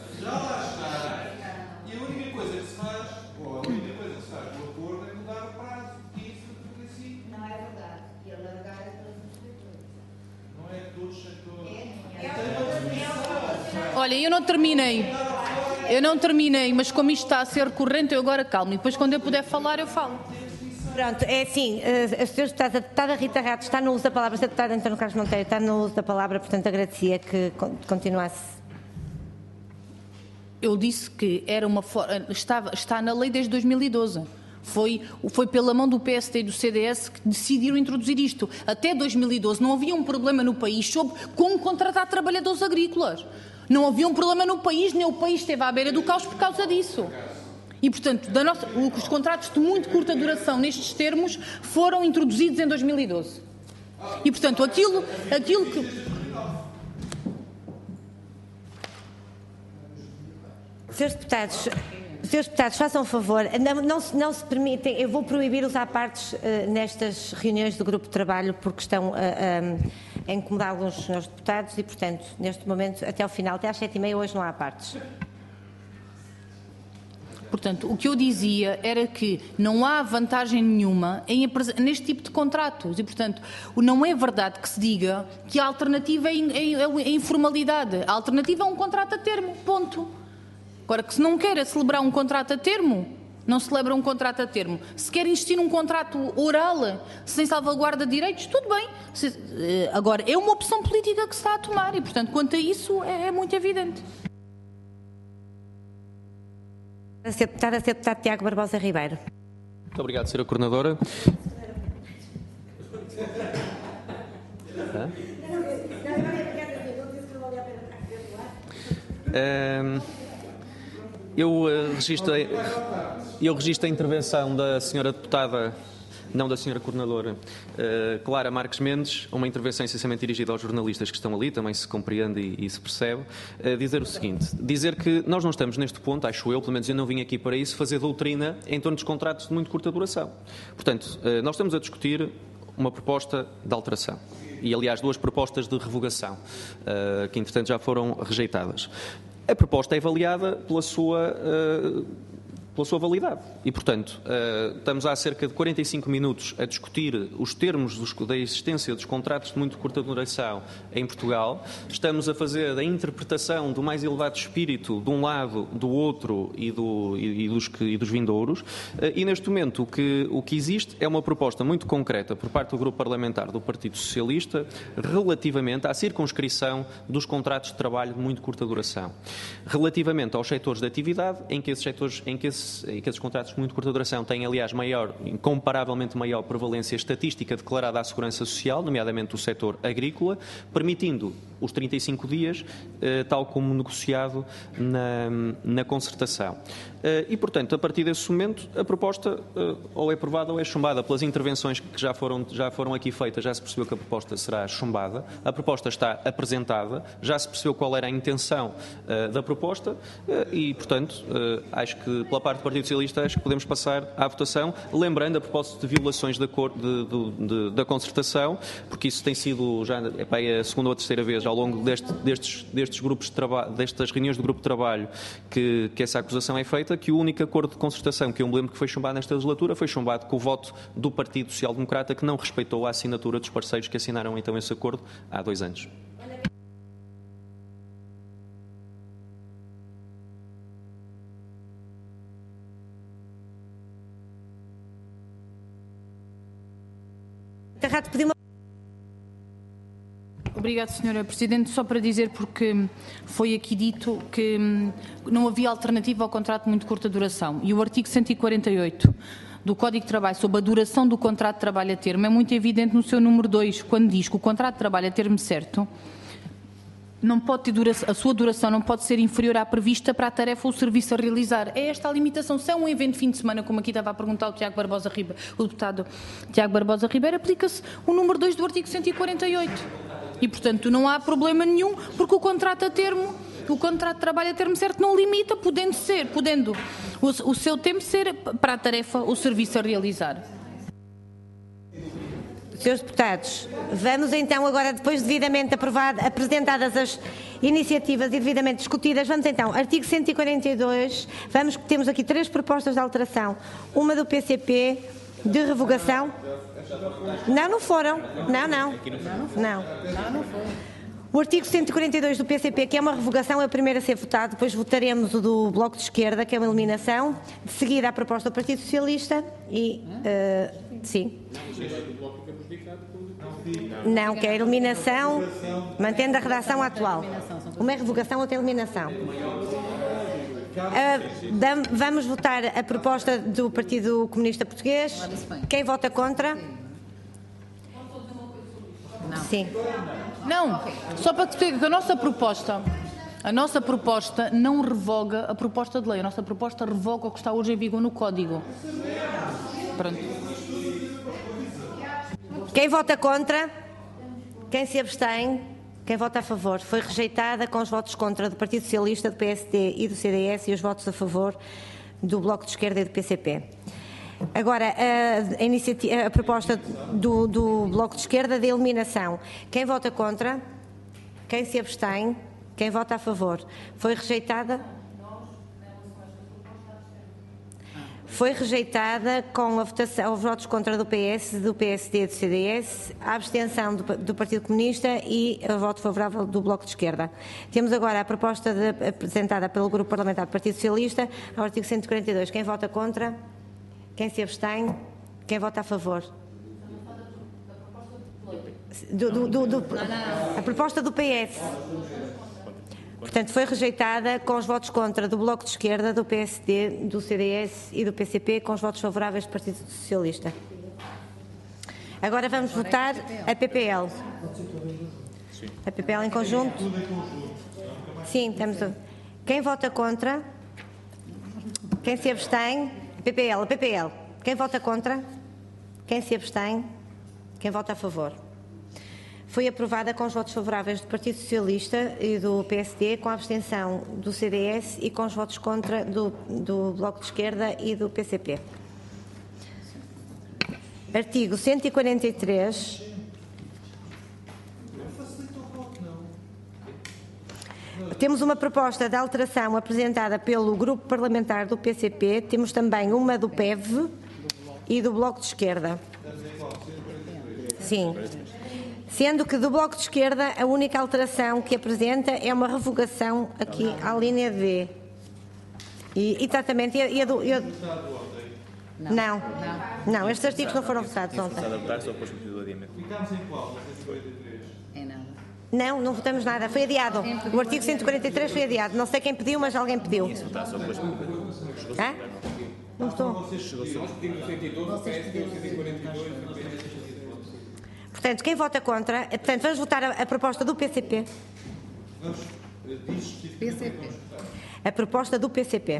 Olha, eu não terminei, eu não terminei, mas como isto está a ser recorrente, eu agora calmo. E depois, quando eu puder falar, eu falo. Pronto, é assim, a senhora Deputada, a Deputada Rita Ratos está no uso da palavra, a senhora Deputada António Carlos Monteiro está no uso da palavra, portanto agradecia que continuasse. Eu disse que era uma estava, está na lei desde dois mil e doze. Foi, foi pela mão do P S D e do C D S que decidiram introduzir isto. Até dois mil e doze não havia um problema no país sobre como contratar trabalhadores agrícolas. Não havia um problema no país, nem o país esteve à beira do caos por causa disso. E, portanto, da nossa, os contratos de muito curta duração nestes termos foram introduzidos em dois mil e doze. E, portanto, aquilo, aquilo que... Senhores deputados... Senhores deputados, façam um favor, não, não, não se permitem, eu vou proibir usar partes uh, nestas reuniões do grupo de trabalho porque estão uh, um, a incomodar alguns dos senhores deputados e, portanto, neste momento, até ao final, até às sete e meia, hoje não há partes. Portanto, o que eu dizia era que não há vantagem nenhuma em, neste tipo de contratos e, portanto, não é verdade que se diga que a alternativa é, é, é informalidade. A alternativa é um contrato a termo, ponto. Agora, que se não queira celebrar um contrato a termo, não celebra um contrato a termo. Se quer insistir num contrato oral, sem salvaguarda de direitos, tudo bem. Se, agora, é uma opção política que se está a tomar e, portanto, quanto a isso, é, é muito evidente. A ser deputada, a ser deputado Tiago Barbosa Ribeiro. Muito obrigado, senhora Coordenadora. Um, eu, uh, registrei, eu registro a intervenção da senhora deputada, não da senhora Coordenadora, uh, Clara Marques Mendes, uma intervenção essencialmente dirigida aos jornalistas que estão ali, também se compreende e, e se percebe, uh, dizer o seguinte, dizer que nós não estamos neste ponto, acho eu, pelo menos eu não vim aqui para isso, fazer doutrina em torno dos contratos de muito curta duração. Portanto, uh, nós estamos a discutir uma proposta de alteração. E, aliás, duas propostas de revogação, uh, que, entretanto, já foram rejeitadas. A proposta é avaliada pela sua, uh, pela sua validade. E, portanto, uh, estamos há cerca de quarenta e cinco minutos a discutir os termos dos, da existência dos contratos de muito curta duração em Portugal. Estamos a fazer a interpretação do mais elevado espírito de um lado, do outro e, do, e, e, dos, que, e dos vindouros. Uh, e, neste momento, o que, o que existe é uma proposta muito concreta por parte do Grupo Parlamentar do Partido Socialista relativamente à circunscrição dos contratos de trabalho de muito curta duração. Relativamente aos setores de atividade, em que esses setores, em que esses e que esses contratos de muito curta duração têm, aliás, maior, incomparavelmente maior prevalência estatística declarada à Segurança Social, nomeadamente o setor agrícola, permitindo os trinta e cinco dias, tal como negociado na, na concertação. E, portanto, a partir desse momento, a proposta ou é aprovada ou é chumbada. Pelas intervenções que já foram, já foram aqui feitas, já se percebeu que a proposta será chumbada. A proposta está apresentada, já se percebeu qual era a intenção da proposta e, portanto, acho que, pela parte do Partido Socialista, acho que podemos passar à votação, lembrando a propósito de violações da, cor, de, de, de, da concertação, porque isso tem sido já é a segunda ou a terceira vez ao longo deste, destes, destes grupos de trabalho, destas reuniões do grupo de trabalho que, que essa acusação é feita, que o único acordo de concertação que eu me lembro que foi chumbado nesta legislatura foi chumbado com o voto do Partido Social Democrata, que não respeitou a assinatura dos parceiros que assinaram então esse acordo há dois anos. Obrigada, senhora Presidente. Só para dizer, porque foi aqui dito que não havia alternativa ao contrato de muito curta duração. E o artigo cento e quarenta e oito do Código de Trabalho sobre a duração do contrato de trabalho a termo é muito evidente no seu número dois, quando diz que o contrato de trabalho a termo certo não pode ter duração, a sua duração não pode ser inferior à prevista para a tarefa ou o serviço a realizar. É esta a limitação. Se é um evento de fim de semana, como aqui estava a perguntar o Tiago Barbosa Ribeiro, o deputado Tiago Barbosa Ribeiro, aplica-se o número dois do artigo cento e quarenta e oito. E, portanto, não há problema nenhum, porque o contrato a termo, o contrato de trabalho a termo certo não limita, podendo ser, podendo o, o seu tempo ser para a tarefa ou o serviço a realizar. Senhores deputados, vamos então agora, depois de devidamente aprovado, apresentadas as iniciativas e devidamente discutidas, vamos então, artigo cento e quarenta e dois, vamos, temos aqui três propostas de alteração, uma do P C P, de revogação. Não, não foram. Não, não. Não. O artigo cento e quarenta e dois do P C P, que é uma revogação, é o primeiro a ser votado, depois votaremos o do Bloco de Esquerda, que é uma eliminação, de seguida a proposta do Partido Socialista e... Uh, sim. Não, que é a eliminação, mantendo a redação atual. Uma é revogação, outra é eliminação. Uh, dam, vamos votar a proposta do Partido Comunista Português. Quem vota contra? Não. Sim. Não, só para que a nossa proposta, a nossa proposta não revoga a proposta de lei. A nossa proposta revoga o que está hoje em vigor no Código. Pronto. Quem vota contra? Quem se abstém? Quem vota a favor? Foi rejeitada com os votos contra do Partido Socialista, do P S D e do C D S e os votos a favor do Bloco de Esquerda e do P C P. Agora, a, a, iniciativa, a proposta do, do Bloco de Esquerda de eliminação. Quem vota contra? Quem se abstém? Quem vota a favor? Foi rejeitada? Foi rejeitada com a votação, os votos contra do P S, do P S D e do C D S, a abstenção do, do Partido Comunista e o voto favorável do Bloco de Esquerda. Temos agora a proposta de, apresentada pelo Grupo Parlamentar do Partido Socialista ao artigo cento e quarenta e dois. Quem vota contra? Quem se abstém? Quem vota a favor? Do, do, do, do, a proposta do P S. Portanto, foi rejeitada com os votos contra do Bloco de Esquerda, do P S D, do C D S e do P C P, com os votos favoráveis do Partido Socialista. Agora vamos votar a P P L. A P P L em conjunto? Sim, estamos a... Quem vota contra? Quem se abstém? A P P L, a P P L. Quem vota contra? Quem se abstém? Quem vota a favor? Foi aprovada com os votos favoráveis do Partido Socialista e do P S D, com a abstenção do C D S e com os votos contra do, do Bloco de Esquerda e do P C P. Artigo cento e quarenta e três. Temos uma proposta de alteração apresentada pelo Grupo Parlamentar do P C P, temos também uma do P E V e do Bloco de Esquerda. Sim. Sendo que do Bloco de Esquerda a única alteração que apresenta é uma revogação aqui à linha D. E, exatamente. E, e do, e, não. Não. Não, estes artigos não foram votados ontem. Ficámos em qual? É nada. Não, não votamos nada. Foi adiado. O artigo cento e quarenta e três foi adiado. Não sei quem pediu, mas alguém pediu. Hã? Não estou. Portanto, quem vota contra... Portanto, vamos votar a, a proposta do P C P. P C P. A proposta do P C P.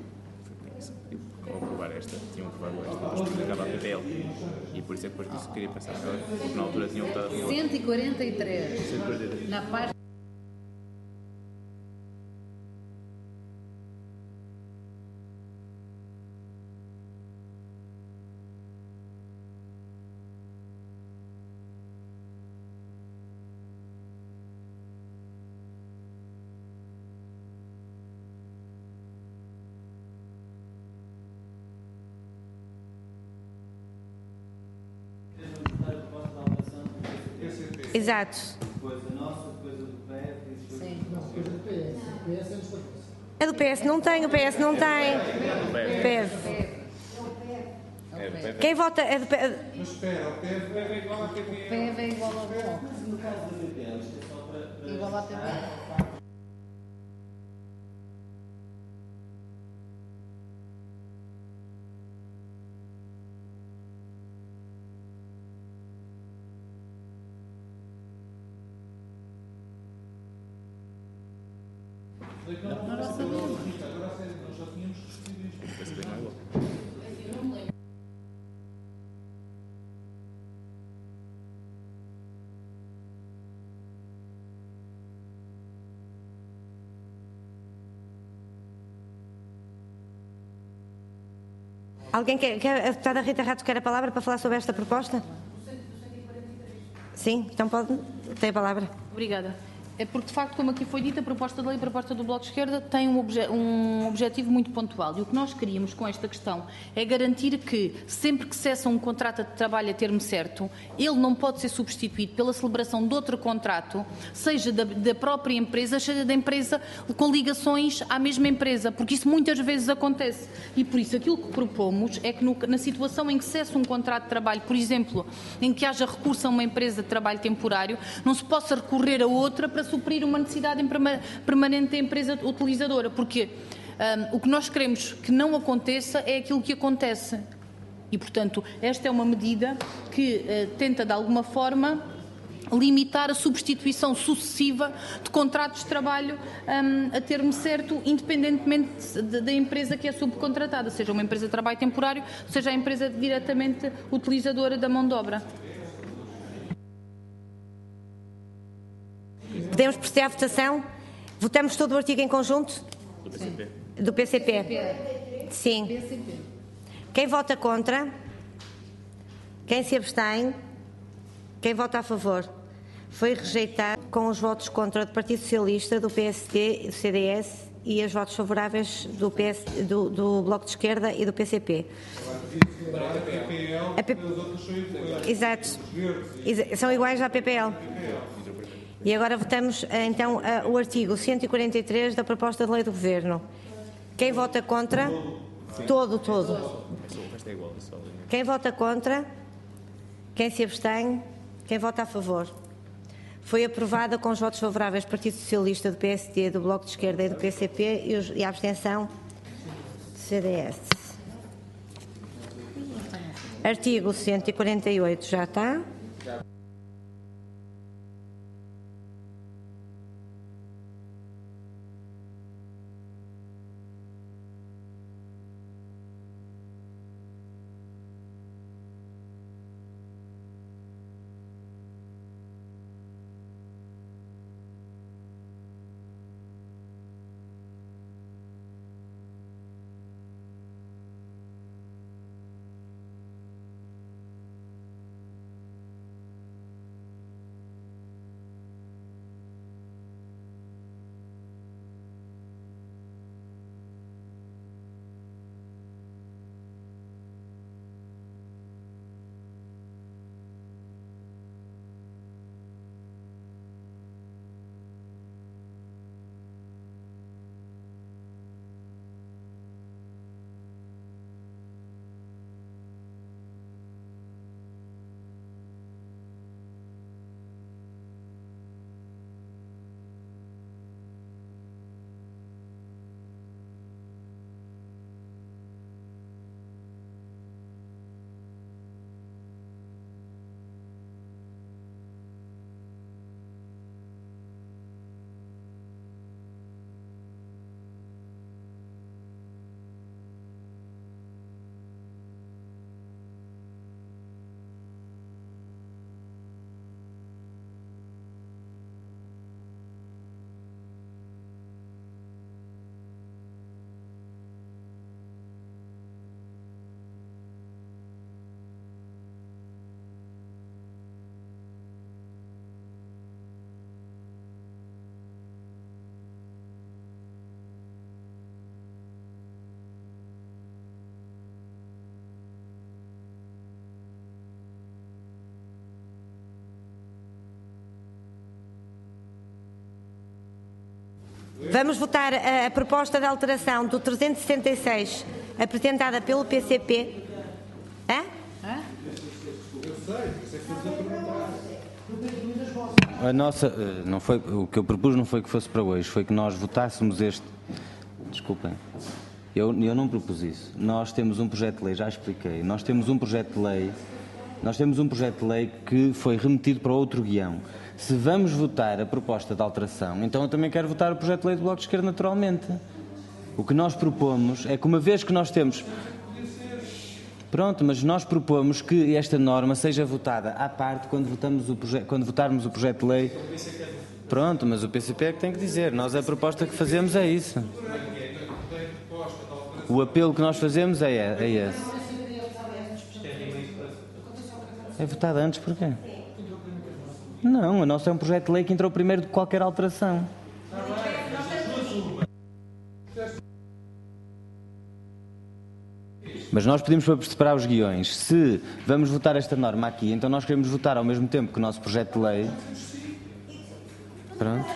Ao aprovar esta, tinham aprovado esta, depois publicava a P P L. E por isso é que depois disse que queria passar agora, porque na altura tinham votado a favor. cento e quarenta e três. cento e quarenta e três. Na página. Exato. A do P S não tem, o P S não tem. P E V. Quem vota é do P S? Mas espera, o P E V é igual a P P L. P E V é igual ao Bloco. Igual à P P L. Alguém quer, quer, a deputada Rita Rato quer a palavra para falar sobre esta proposta? Sim, então pode, tem a palavra. Obrigada. É porque, de facto, como aqui foi dito, a proposta de lei, a proposta do Bloco de Esquerda tem um, obje um objetivo muito pontual. E o que nós queríamos com esta questão é garantir que, sempre que cessa um contrato de trabalho a termo certo, ele não pode ser substituído pela celebração de outro contrato, seja da, da própria empresa, seja da empresa com ligações à mesma empresa, porque isso muitas vezes acontece. E, por isso, aquilo que propomos é que, no, na situação em que cessa um contrato de trabalho, por exemplo, em que haja recurso a uma empresa de trabalho temporário, não se possa recorrer a outra para suprir uma necessidade permanente da empresa utilizadora, porque um, o que nós queremos que não aconteça é aquilo que acontece. E, portanto, esta é uma medida que uh, tenta, de alguma forma, limitar a substituição sucessiva de contratos de trabalho um, a termo certo, independentemente de, da empresa que é subcontratada, seja uma empresa de trabalho temporário, seja a empresa diretamente utilizadora da mão de obra. Podemos proceder à votação? Votamos todo o artigo em conjunto? Do P C P. Do P C P? Sim. Quem vota contra? Quem se abstém? Quem vota a favor? Foi rejeitado com os votos contra do Partido Socialista, do P S D, do C D S e os votos favoráveis do, P S, do, do Bloco de Esquerda e do P C P. A P P L. Exato. São iguais à P P L. E agora votamos então o artigo cento e quarenta e três da proposta de lei do Governo. Quem vota contra? Todo, todo. Quem vota contra? Quem se abstém? Quem vota a favor? Foi aprovada com os votos favoráveis do Partido Socialista, do P S D, do Bloco de Esquerda e do P C P e, os, e a abstenção do C D S. Artigo cento e quarenta e oito já está. Vamos votar a, a proposta de alteração do trezentos e setenta e seis apresentada pelo P C P. Hã? Hã? A nossa, não foi, o que eu propus não foi que fosse para hoje, foi que nós votássemos este. Desculpem, eu, eu não propus isso. Nós temos um projeto de lei, já expliquei, nós temos um projeto de lei, nós temos um projeto de lei que foi remetido para outro guião. Se vamos votar a proposta de alteração, então eu também quero votar o projeto de lei do Bloco de Esquerda naturalmente. O que nós propomos é que uma vez que nós temos... Pronto, mas nós propomos que esta norma seja votada à parte quando, votamos o proje... quando votarmos o projeto de lei. Pronto, mas o P C P é que tem que dizer. Nós a proposta que fazemos é isso. O apelo que nós fazemos é, é esse. É votado antes porquê? Não, a nossa é um projeto de lei que entrou primeiro de qualquer alteração. Mas nós pedimos para separar os guiões. Se vamos votar esta norma aqui, então nós queremos votar ao mesmo tempo que o nosso projeto de lei. Pronto.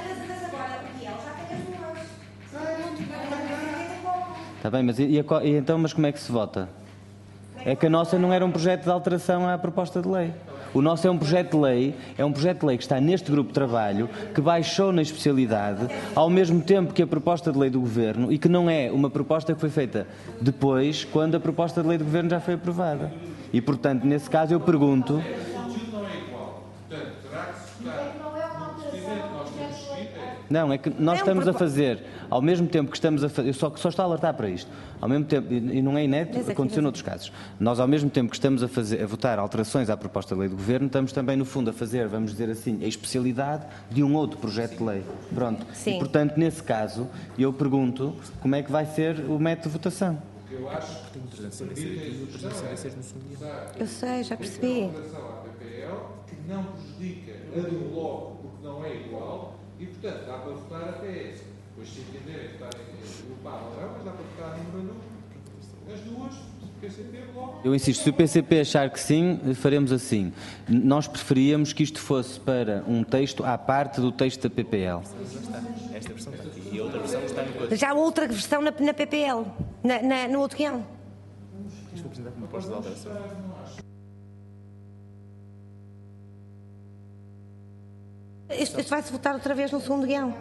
Está bem, mas, e, a, e então, mas como é que se vota? É que a nossa não era um projeto de alteração à proposta de lei. O nosso é um projeto de lei, é um projeto de lei que está neste grupo de trabalho, que baixou na especialidade, ao mesmo tempo que a proposta de lei do Governo, e que não é uma proposta que foi feita depois, quando a proposta de lei do Governo já foi aprovada. E, portanto, nesse caso eu pergunto... Não, é que nós estamos a fazer, ao mesmo tempo que estamos a fazer, eu só, só estou a alertar para isto, ao mesmo tempo, e não é inédito, aconteceu noutros casos, nós ao mesmo tempo que estamos a, fazer, a votar alterações à proposta de lei do Governo, estamos também no fundo a fazer, vamos dizer assim, a especialidade de um outro projeto de lei. Pronto. Sim. E portanto, nesse caso, eu pergunto como é que vai ser o método de votação. Eu acho que tem o trezentos e sessenta e seis aqui e o trezentos e sessenta e seis no segundo dia. Eu sei, já percebi. Que não prejudica a do Bloco porque não é igual e, portanto, dá para votar a P S. Depois, se entenderem votar o P A ou não, mas dá para votar a número um. As duas, P C P, Bloco. Eu insisto, se o P C P achar que sim, faremos assim. Nós preferíamos que isto fosse para um texto à parte do texto da P P L. Esta versão está aqui e a outra versão está no coisa. Já há outra versão na, na P P L, na, na, no outro guião. Isto foi apresentado como proposta de alteração. Isto, isto vai-se votar outra vez no segundo guião.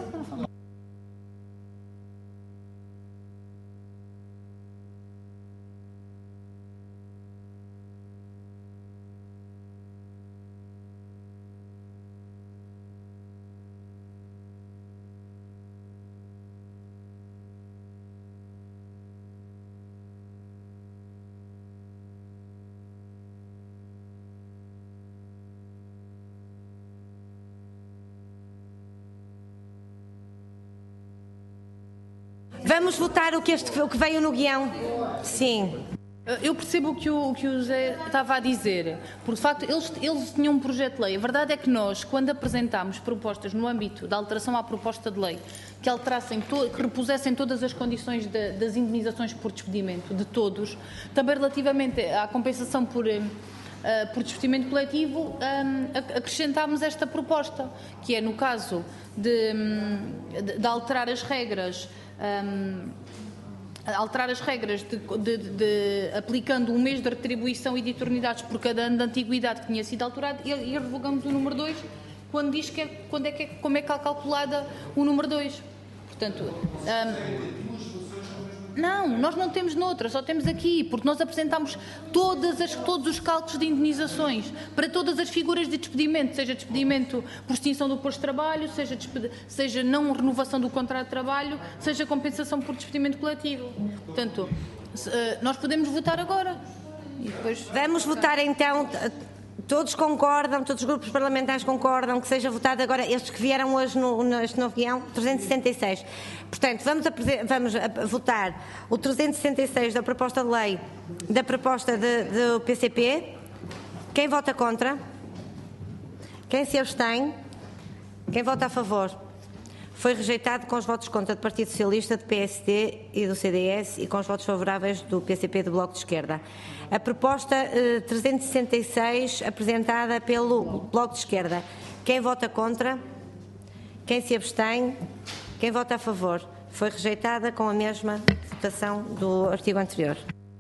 Vamos votar o que, este, o que veio no guião? Sim. Eu percebo o que o, o que o José estava a dizer, porque de facto eles, eles tinham um projeto de lei. A verdade é que nós, quando apresentámos propostas no âmbito da alteração à proposta de lei, que alterassem, to, que repusessem todas as condições de, das indemnizações por despedimento de todos, também relativamente à compensação por, uh, por despedimento coletivo, um, acrescentámos esta proposta, que é no caso de, de, de alterar as regras. Um, alterar as regras de, de, de, aplicando um mês de retribuição e de eternidades por cada ano de antiguidade que tinha sido alterado e, e revogamos o número dois quando diz que é, quando é que é, como é que é calculada o número dois. Portanto, um, não, nós não temos noutra, só temos aqui, porque nós apresentámos todas as, todos os cálculos de indemnizações para todas as figuras de despedimento, seja despedimento por extinção do posto de trabalho, seja, seja não renovação do contrato de trabalho, seja compensação por despedimento coletivo. Portanto, nós podemos votar agora. E depois... Vamos votar então... Todos concordam, todos os grupos parlamentares concordam que seja votado agora, estes que vieram hoje no, neste novo guião, trezentos e sessenta e seis. Portanto, vamos, a, vamos a votar o trezentos e sessenta e seis da proposta de lei, da proposta de, do P C P. Quem vota contra? Quem se abstém? Quem vota a favor? Foi rejeitado com os votos contra do Partido Socialista, do P S D e do C D S e com os votos favoráveis do P C P e do Bloco de Esquerda. A proposta eh, trezentos e sessenta e seis, apresentada pelo Bloco de Esquerda. Quem vota contra? Quem se abstém? Quem vota a favor? Foi rejeitada com a mesma votação do artigo anterior.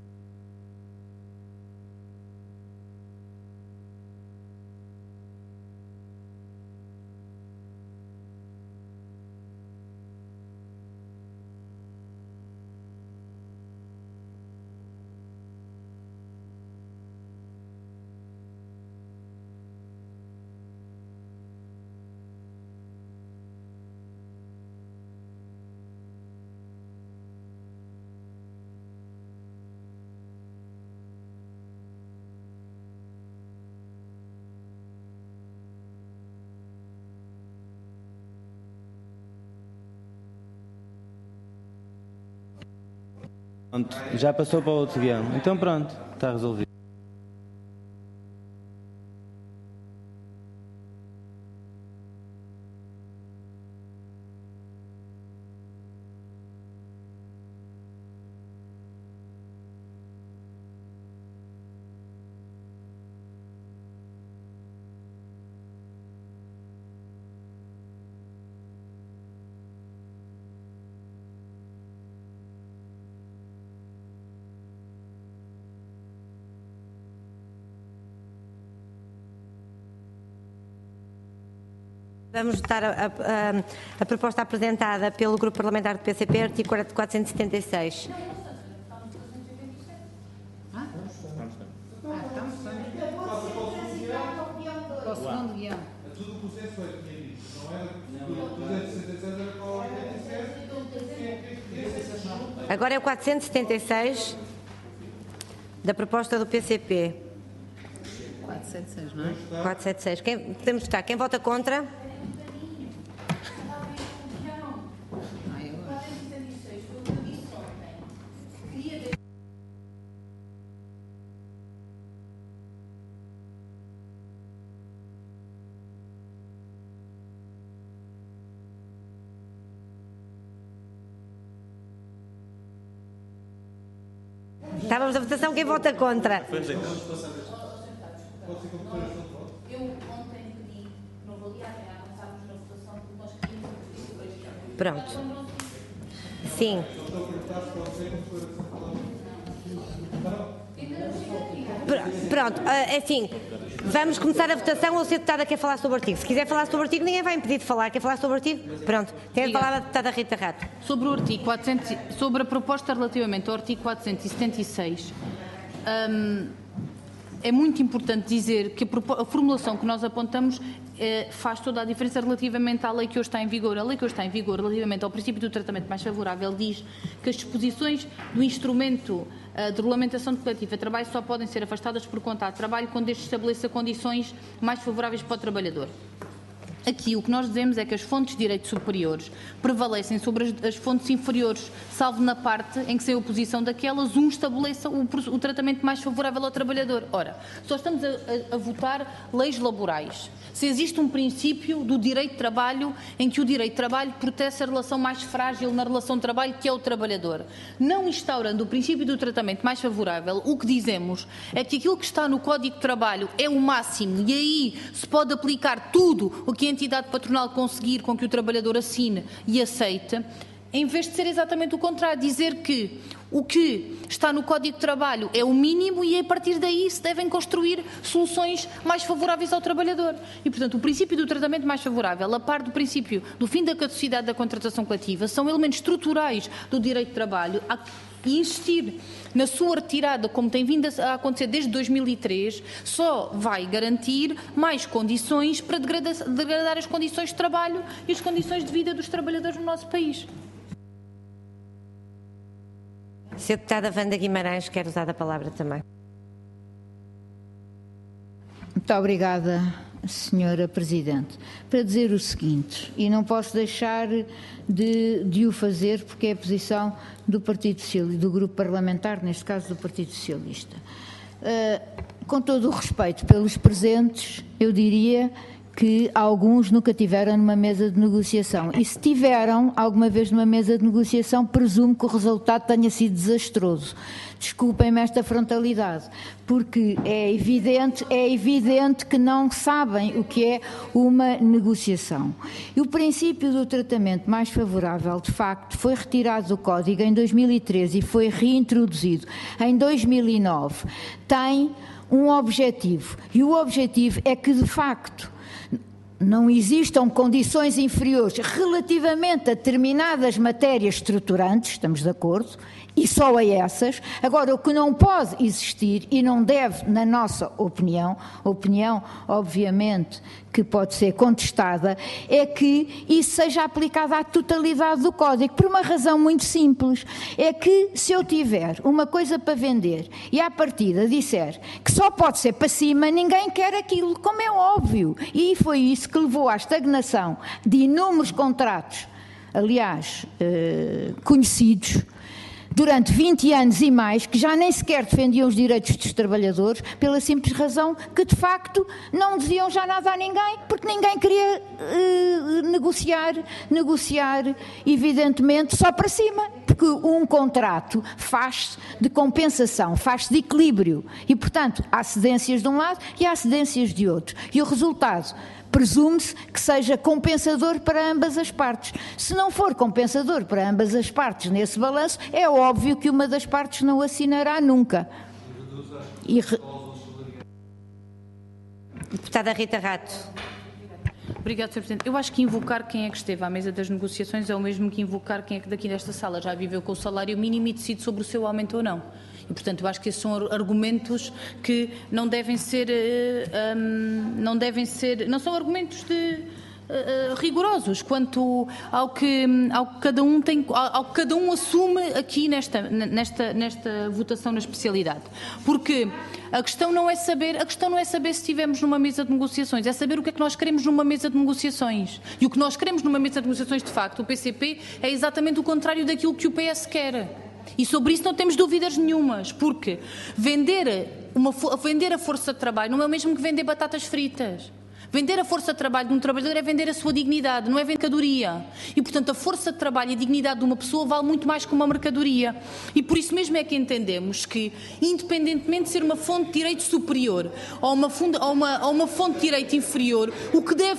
Pronto, já passou para o outro guião. Então pronto, está resolvido. Vamos votar a, a, a, a proposta apresentada pelo Grupo Parlamentar do P C P, artigo quatrocentos e setenta e seis. Para o segundo guião. Tudo o processo foi, tinha dito, não era duzentos e sessenta e seis, era para o oitenta e sete. Agora é o quatrocentos e setenta e seis da proposta do P C P. quatrocentos e setenta e seis, não é? quatrocentos e setenta e seis. Quem, podemos votar. Quem vota contra? Estávamos a votação. Quem vota contra? Eu ontem pedi, não vou ligar, avançámos na votação porque nós queríamos. Pronto. Sim. Pronto, enfim, vamos começar a votação ou o senhor deputada quer falar sobre o artigo? Se quiser falar sobre o artigo, ninguém vai impedir de falar. Quer falar sobre o artigo? Pronto. Tem a palavra a deputada Rita Rato. Sobre o artigo quatrocentos, sobre a proposta relativamente ao artigo quatrocentos e setenta e seis, hum, é muito importante dizer que a, a formulação que nós apontamos eh, faz toda a diferença relativamente à lei que hoje está em vigor. A lei que hoje está em vigor, relativamente ao princípio do tratamento mais favorável, diz que as disposições do instrumento uh, de regulamentação de coletiva de trabalho só podem ser afastadas por conta de trabalho quando este estabeleça condições mais favoráveis para o trabalhador. Aqui o que nós dizemos é que as fontes de direitos superiores prevalecem sobre as, as fontes inferiores, salvo na parte em que, sem oposição daquelas, um estabeleça o, o tratamento mais favorável ao trabalhador. Ora, só estamos a, a, a votar leis laborais. Se existe um princípio do direito de trabalho em que o direito de trabalho protege a relação mais frágil na relação de trabalho, que é o trabalhador. Não instaurando o princípio do tratamento mais favorável, o que dizemos é que aquilo que está no Código de Trabalho é o máximo e aí se pode aplicar tudo o que a entidade patronal conseguir com que o trabalhador assine e aceite, em vez de ser exatamente o contrário, dizer que o que está no Código de Trabalho é o mínimo e a partir daí se devem construir soluções mais favoráveis ao trabalhador. E, portanto, o princípio do tratamento mais favorável, a par do princípio do fim da caducidade da contratação coletiva, são elementos estruturais do direito de trabalho e insistir na sua retirada, como tem vindo a acontecer desde dois mil e três, só vai garantir mais condições para degradar as condições de trabalho e as condições de vida dos trabalhadores no nosso país. senhora Deputada Wanda Guimarães quer usar a palavra também. Muito obrigada, senhora Presidente. Para dizer o seguinte, e não posso deixar de, de o fazer porque é a posição do Partido Socialista, do Grupo Parlamentar, neste caso do Partido Socialista. Uh, com todo o respeito pelos presentes, eu diria que alguns nunca tiveram numa mesa de negociação. E se tiveram alguma vez numa mesa de negociação, presumo que o resultado tenha sido desastroso. Desculpem-me esta frontalidade, porque é evidente, é evidente que não sabem o que é uma negociação. E o princípio do tratamento mais favorável, de facto, foi retirado do Código em dois mil e treze e foi reintroduzido em dois mil e nove. Tem um objetivo, e o objetivo é que, de facto, não existam condições inferiores relativamente a determinadas matérias estruturantes, estamos de acordo, e só a essas. Agora, o que não pode existir e não deve, na nossa opinião, opinião, obviamente, que pode ser contestada, é que isso seja aplicado à totalidade do Código, por uma razão muito simples. É que se eu tiver uma coisa para vender e à partida disser que só pode ser para cima, ninguém quer aquilo, como é óbvio. E foi isso que levou à estagnação de inúmeros contratos, aliás, eh, conhecidos, durante vinte anos e mais, que já nem sequer defendiam os direitos dos trabalhadores, pela simples razão que, de facto, não diziam já nada a ninguém, porque ninguém queria eh, negociar, negociar, evidentemente, só para cima. Porque um contrato faz-se de compensação, faz-se de equilíbrio. E, portanto, há cedências de um lado e há cedências de outro. E o resultado presume-se que seja compensador para ambas as partes. Se não for compensador para ambas as partes nesse balanço, é óbvio que uma das partes não assinará nunca. E re... Deputada Rita Rato. Obrigada, senhor Presidente. Eu acho que invocar quem é que esteve à mesa das negociações é o mesmo que invocar quem é que daqui desta sala já viveu com o salário mínimo e decide sobre o seu aumento ou não. E, portanto, eu acho que esses são argumentos que não devem ser, uh, um, não devem ser, não são argumentos de, uh, rigorosos quanto ao que, ao que cada um tem, ao, ao que cada um assume aqui nesta, nesta, nesta votação na especialidade. Porque a questão não é saber, a questão não é saber se estivemos numa mesa de negociações, é saber o que é que nós queremos numa mesa de negociações. E o que nós queremos numa mesa de negociações, de facto, o P C P, é exatamente o contrário daquilo que o P S quer. E sobre isso não temos dúvidas nenhumas, porque vender, uma, vender a força de trabalho não é o mesmo que vender batatas fritas. Vender a força de trabalho de um trabalhador é vender a sua dignidade, não é mercadoria. E, portanto, a força de trabalho e a dignidade de uma pessoa vale muito mais que uma mercadoria. E por isso mesmo é que entendemos que, independentemente de ser uma fonte de direito superior ou uma, funda, ou uma, ou uma fonte de direito inferior, o que deve...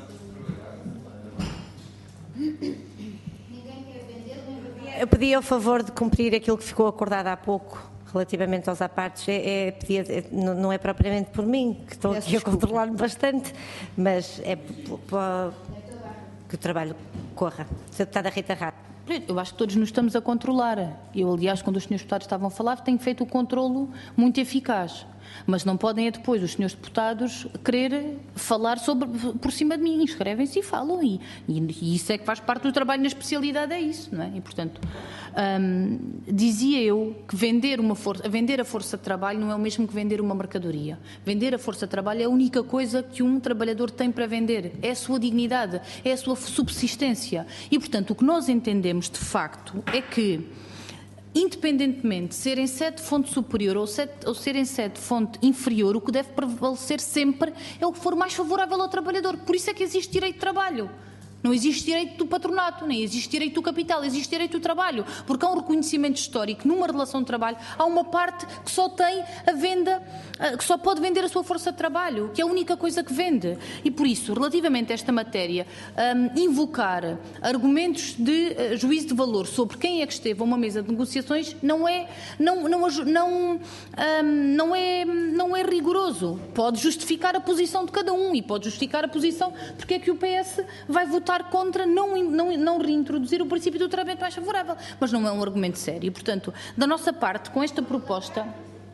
Eu pedia o favor de cumprir aquilo que ficou acordado há pouco, relativamente aos apartes. É, é, pedia, é, não é propriamente por mim, que estou aqui a controlar bastante, mas é para que o trabalho corra. Senhora Deputada Rita Rato. Eu acho que todos nos estamos a controlar. Eu, aliás, quando os senhores deputados estavam a falar, tenho feito o controlo muito eficaz. Mas não podem é depois os senhores deputados querer falar sobre, por cima de mim. Inscrevem-se e falam. E, e, e isso é que faz parte do trabalho na especialidade, é isso, não é? E, portanto, hum, dizia eu que vender, uma força, vender a força de trabalho não é o mesmo que vender uma mercadoria. Vender a força de trabalho é a única coisa que um trabalhador tem para vender. É a sua dignidade, é a sua subsistência. E, portanto, o que nós entendemos, de facto, é que independentemente de serem sede de fonte superior ou, sede, ou serem sede de fonte inferior, o que deve prevalecer sempre é o que for mais favorável ao trabalhador. Por isso é que existe direito de trabalho. Não existe direito do patronato, nem existe direito do capital, existe direito do trabalho, porque há um reconhecimento histórico numa relação de trabalho, há uma parte que só tem a venda, que só pode vender a sua força de trabalho, que é a única coisa que vende. E por isso, relativamente a esta matéria, um, invocar argumentos de uh, juízo de valor sobre quem é que esteve a uma mesa de negociações não é, não, não, não, um, não é, não é rigoroso. Pode justificar a posição de cada um e pode justificar a posição porque é que o P S vai votar contra não, não, não reintroduzir o princípio do tratamento mais favorável. Mas não é um argumento sério. Portanto, da nossa parte, com esta proposta...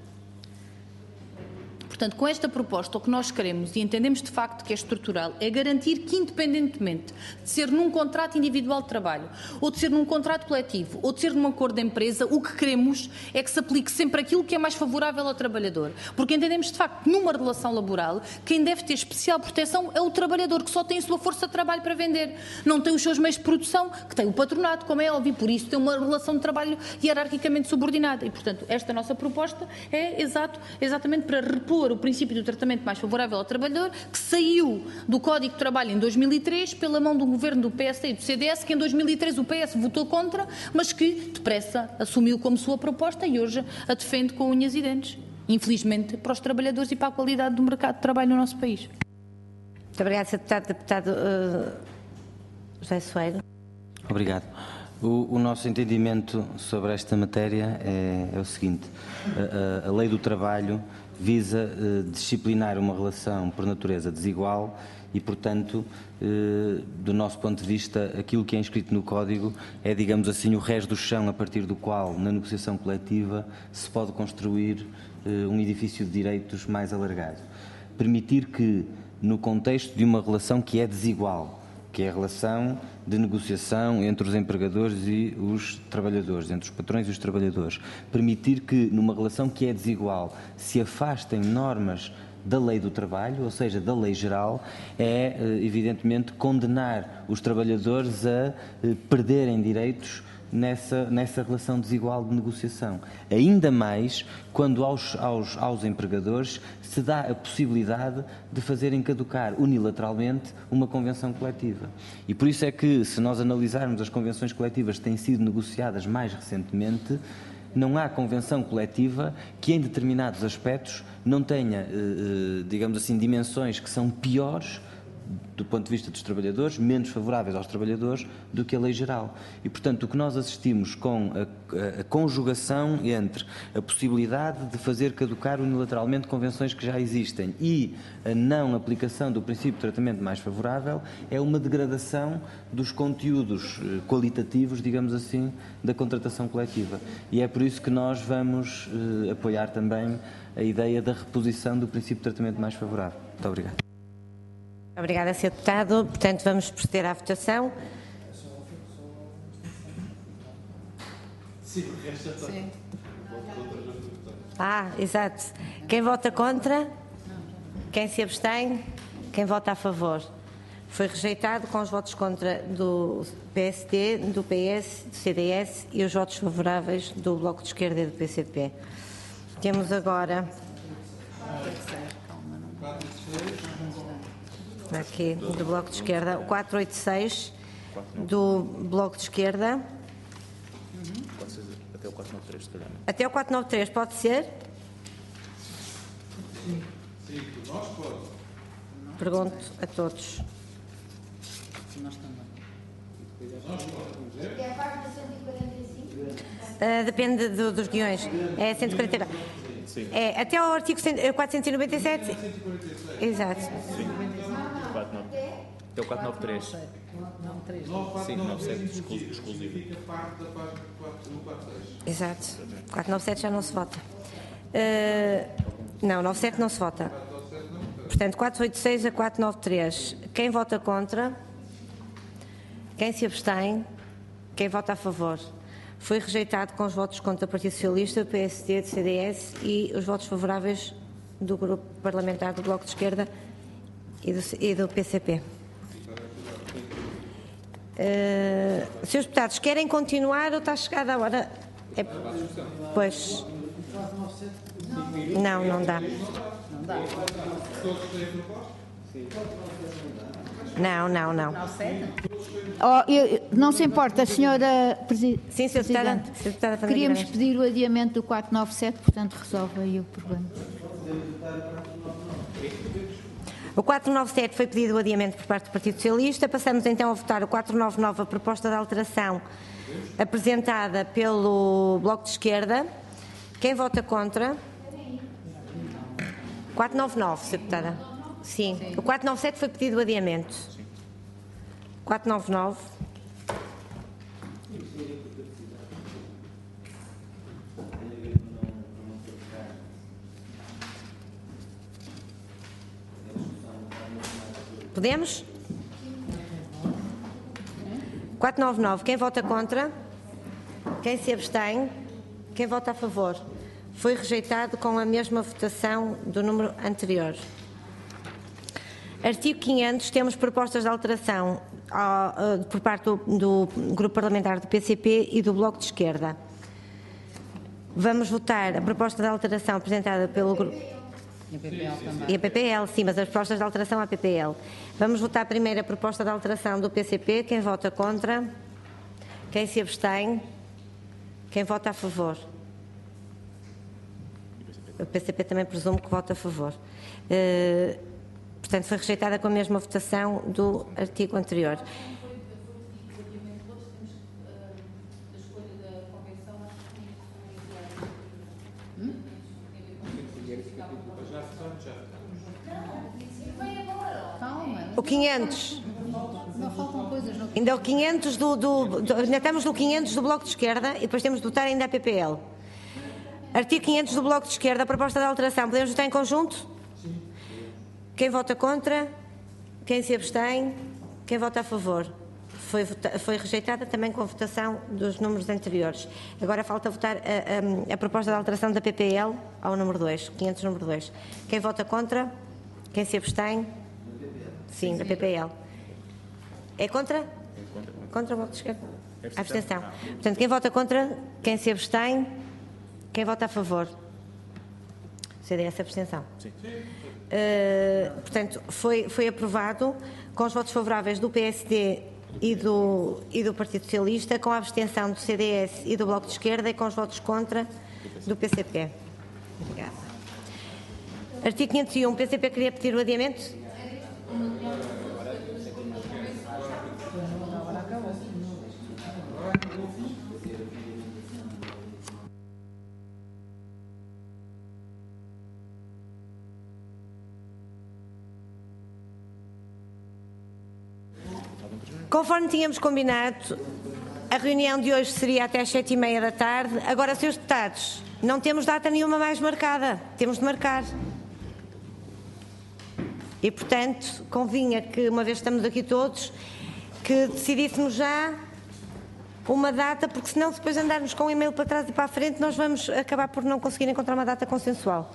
Portanto, com esta proposta, o que nós queremos, e entendemos de facto que é estrutural, é garantir que, independentemente de ser num contrato individual de trabalho, ou de ser num contrato coletivo, ou de ser num acordo de empresa, o que queremos é que se aplique sempre aquilo que é mais favorável ao trabalhador. Porque entendemos de facto que, numa relação laboral, quem deve ter especial proteção é o trabalhador, que só tem a sua força de trabalho para vender. Não tem os seus meios de produção, que tem o patronato, como é óbvio, por isso tem uma relação de trabalho hierarquicamente subordinada. E, portanto, esta nossa proposta é exato, exatamente para repor impor o princípio do tratamento mais favorável ao trabalhador, que saiu do Código de Trabalho em dois mil e três pela mão do governo do P S D e do C D S, que em dois mil e três o P S votou contra, mas que depressa assumiu como sua proposta e hoje a defende com unhas e dentes. Infelizmente, para os trabalhadores e para a qualidade do mercado de trabalho no nosso país. Muito obrigada, senhor Deputado. Deputado uh, José Soeiro. Obrigado. O, o nosso entendimento sobre esta matéria é, é o seguinte: a, a, a lei do trabalho visa uh, disciplinar uma relação por natureza desigual e, portanto, uh, do nosso ponto de vista, aquilo que é inscrito no Código é, digamos assim, o resto do chão a partir do qual, na negociação coletiva, se pode construir uh, um edifício de direitos mais alargado. Permitir que, no contexto de uma relação que é desigual, que é a relação de negociação entre os empregadores e os trabalhadores, entre os patrões e os trabalhadores. Permitir que, numa relação que é desigual, se afastem normas da lei do trabalho, ou seja, da lei geral, é, evidentemente, condenar os trabalhadores a perderem direitos nessa, nessa relação desigual de negociação. Ainda mais quando aos, aos, aos empregadores se dá a possibilidade de fazerem caducar unilateralmente uma convenção coletiva. E por isso é que, se nós analisarmos as convenções coletivas que têm sido negociadas mais recentemente, não há convenção coletiva que, em determinados aspectos, não tenha, digamos assim, dimensões que são piores do ponto de vista dos trabalhadores, menos favoráveis aos trabalhadores do que a lei geral. E, portanto, o que nós assistimos com a, a, a conjugação entre a possibilidade de fazer caducar unilateralmente convenções que já existem e a não aplicação do princípio de tratamento mais favorável é uma degradação dos conteúdos qualitativos, digamos assim, da contratação coletiva. E é por isso que nós vamos eh, apoiar também a ideia da reposição do princípio de tratamento mais favorável. Muito obrigado. Obrigada, senhor Deputado. Portanto, vamos proceder à votação. Sim. Ah, exato. Quem vota contra? Quem se abstém? Quem vota a favor? Foi rejeitado com os votos contra do P S D, do P S, do C D S e os votos favoráveis do Bloco de Esquerda e do P C P. Temos agora... Aqui, do Bloco de Esquerda, o quatrocentos e oitenta e seis do Bloco de Esquerda. Até o quatrocentos e noventa e três, se calhar. Até o quatrocentos e noventa e três, pode ser? Sim, nós pode. Pergunto a todos. Nós também. É a página cento e quarenta e cinco? Uh, depende do, dos guiões. É cento e quarenta e nove. Sim. É até ao artigo quatrocentos e noventa e sete. Exato. Até o quatrocentos e noventa e três. Sim, noventa e sete exclusivo. Exato. quatrocentos e noventa e sete já não se vota. Uh, não, noventa e sete não se vota. Portanto, quatrocentos e oitenta e seis a quatrocentos e noventa e três. Quem vota contra? Quem se abstém? Quem vota a favor? Foi rejeitado com os votos contra o Partido Socialista, do P S D, do C D S e os votos favoráveis do Grupo Parlamentar do Bloco de Esquerda e do, e do P C P. Uh, senhores deputados, querem continuar ou está chegada a hora? É, pois. Não, não dá. Não, não, não. Oh, eu, não se importa, senhora Presi Sim, senhora Deputada. Deputada Queríamos pedir o adiamento do quatrocentos e noventa e sete, portanto resolve aí o problema. O quatrocentos e noventa e sete foi pedido o adiamento por parte do Partido Socialista. Passamos então a votar o quatrocentos e noventa e nove, a proposta de alteração apresentada pelo Bloco de Esquerda. Quem vota contra? quatrocentos e noventa e nove, senhora Deputada. Sim. O quatrocentos e noventa e sete foi pedido o adiamento. quatrocentos e noventa e nove. Podemos? quatrocentos e noventa e nove. Quem vota contra? Quem se abstém? Quem vota a favor? Foi rejeitado com a mesma votação do número anterior. Artigo quinhentos, temos propostas de alteração ao, uh, por parte do, do Grupo Parlamentar do P C P e do Bloco de Esquerda. Vamos votar a proposta de alteração apresentada pelo Grupo... E a P P L também. E a P P L, sim, mas as propostas de alteração à P P L. Vamos votar primeiro a proposta de alteração do P C P. Quem vota contra? Quem se abstém? Quem vota a favor? O P C P também presumo que vota a favor. Uh, portanto, foi rejeitada com a mesma votação do artigo anterior. O quinhentos. Não faltam coisas. Não... Ainda o quinhentos do, do, do, ainda estamos no quinhentos do Bloco de Esquerda e depois temos de votar ainda a P P L. Artigo quinhentos do Bloco de Esquerda, a proposta de alteração. Podemos votar em conjunto? Quem vota contra? Quem se abstém? Quem vota a favor? Foi, vota, foi rejeitada também com a votação dos números anteriores. Agora falta votar a, a, a proposta de alteração da P P L ao número dois, quinhentos número dois. Quem vota contra? Quem se abstém? Sim, da P P L. É contra? É contra. Contra o voto de esquerda? Abstenção. Portanto, quem vota contra? Quem se abstém? Quem vota a favor? C D S, abstenção. Sim. Uh, portanto, foi, foi aprovado com os votos favoráveis do P S D e do, e do Partido Socialista, com a abstenção do C D S e do Bloco de Esquerda e com os votos contra do P C P. Obrigada. Artigo quinhentos e um. O P C P queria pedir o adiamento? Conforme tínhamos combinado, a reunião de hoje seria até às sete e meia da tarde. Agora, senhores deputados, não temos data nenhuma mais marcada. Temos de marcar. E, portanto, convinha que, uma vez que estamos aqui todos, que decidíssemos já uma data, porque senão depois andarmos com o e-mail para trás e para a frente, nós vamos acabar por não conseguir encontrar uma data consensual.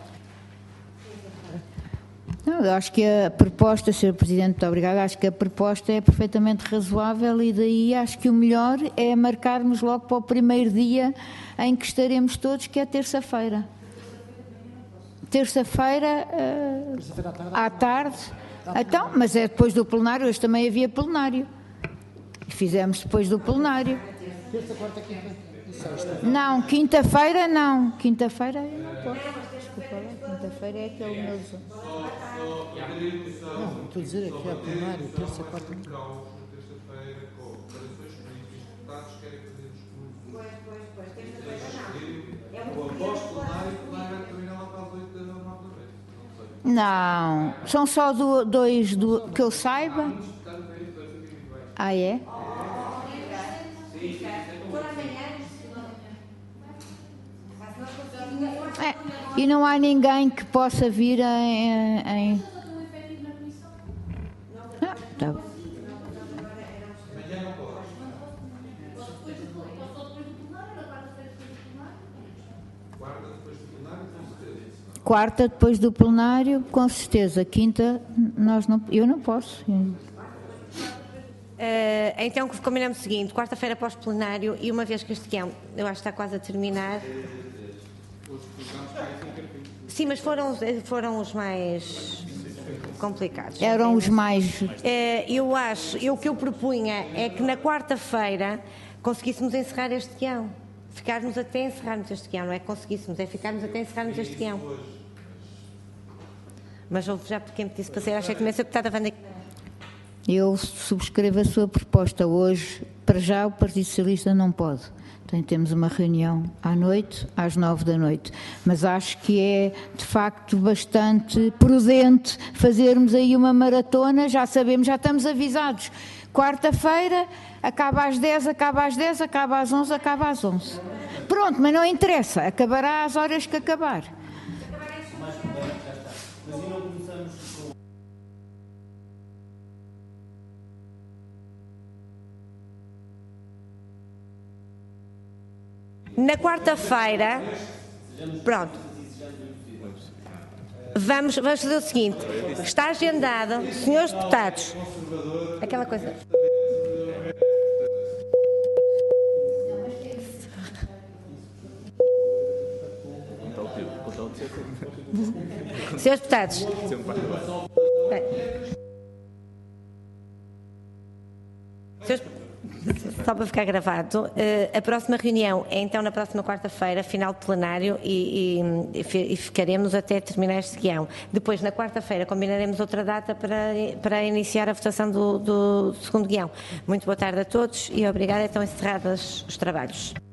Não, eu acho que a proposta, senhor Presidente, muito obrigada, acho que a proposta é perfeitamente razoável e daí acho que o melhor é marcarmos logo para o primeiro dia em que estaremos todos, que é terça-feira. Terça-feira uh, à tarde. Então, mas é depois do plenário, hoje também havia plenário. Fizemos depois do plenário. Terça, quarta, quinta e sexta. Não, quinta-feira não. Quinta-feira eu não posso. Desculpa lá, quinta-feira é aquele meu... Não, estou a dizer é que há plenário, terça, quarta, quinta. Não, são só do, dois do, que eu saiba. Ah, é? É, e não há ninguém que possa vir em... em... Ah, tá. Quarta depois do plenário, com certeza. Quinta, nós não, eu não posso. Uh, então, combinamos o seguinte: quarta-feira pós-plenário, e uma vez que este guião, eu acho que está quase a terminar. Sim, mas foram, foram os mais complicados. Eram os mais... Uh, eu acho, eu, o que eu propunha é que na quarta-feira conseguíssemos encerrar este guião. Ficarmos até encerrarmos este guião, não é que conseguíssemos, é ficarmos até encerrarmos este guião. Mas houve já quem me disse para sair às sete e meia, sou deputada Wanda. Eu subscrevo a sua proposta. Hoje, para já, o Partido Socialista não pode. Então, temos uma reunião à noite, às nove da noite. Mas acho que é, de facto, bastante prudente fazermos aí uma maratona. Já sabemos, já estamos avisados. Quarta-feira, acaba às dez, acaba às dez, acaba às onze, acaba às onze. Pronto, mas não interessa. Acabará às horas que acabar. Na quarta-feira, pronto, vamos, vamos fazer o seguinte, está agendado, senhores deputados, aquela coisa... Senhores deputados. Bem. Senhores, só para ficar gravado, a próxima reunião é então na próxima quarta-feira, final de plenário, e, e, e ficaremos até terminar este guião. Depois, na quarta-feira, combinaremos outra data para, para iniciar a votação do, do segundo guião. Muito boa tarde a todos e obrigada. Estão encerrados os trabalhos.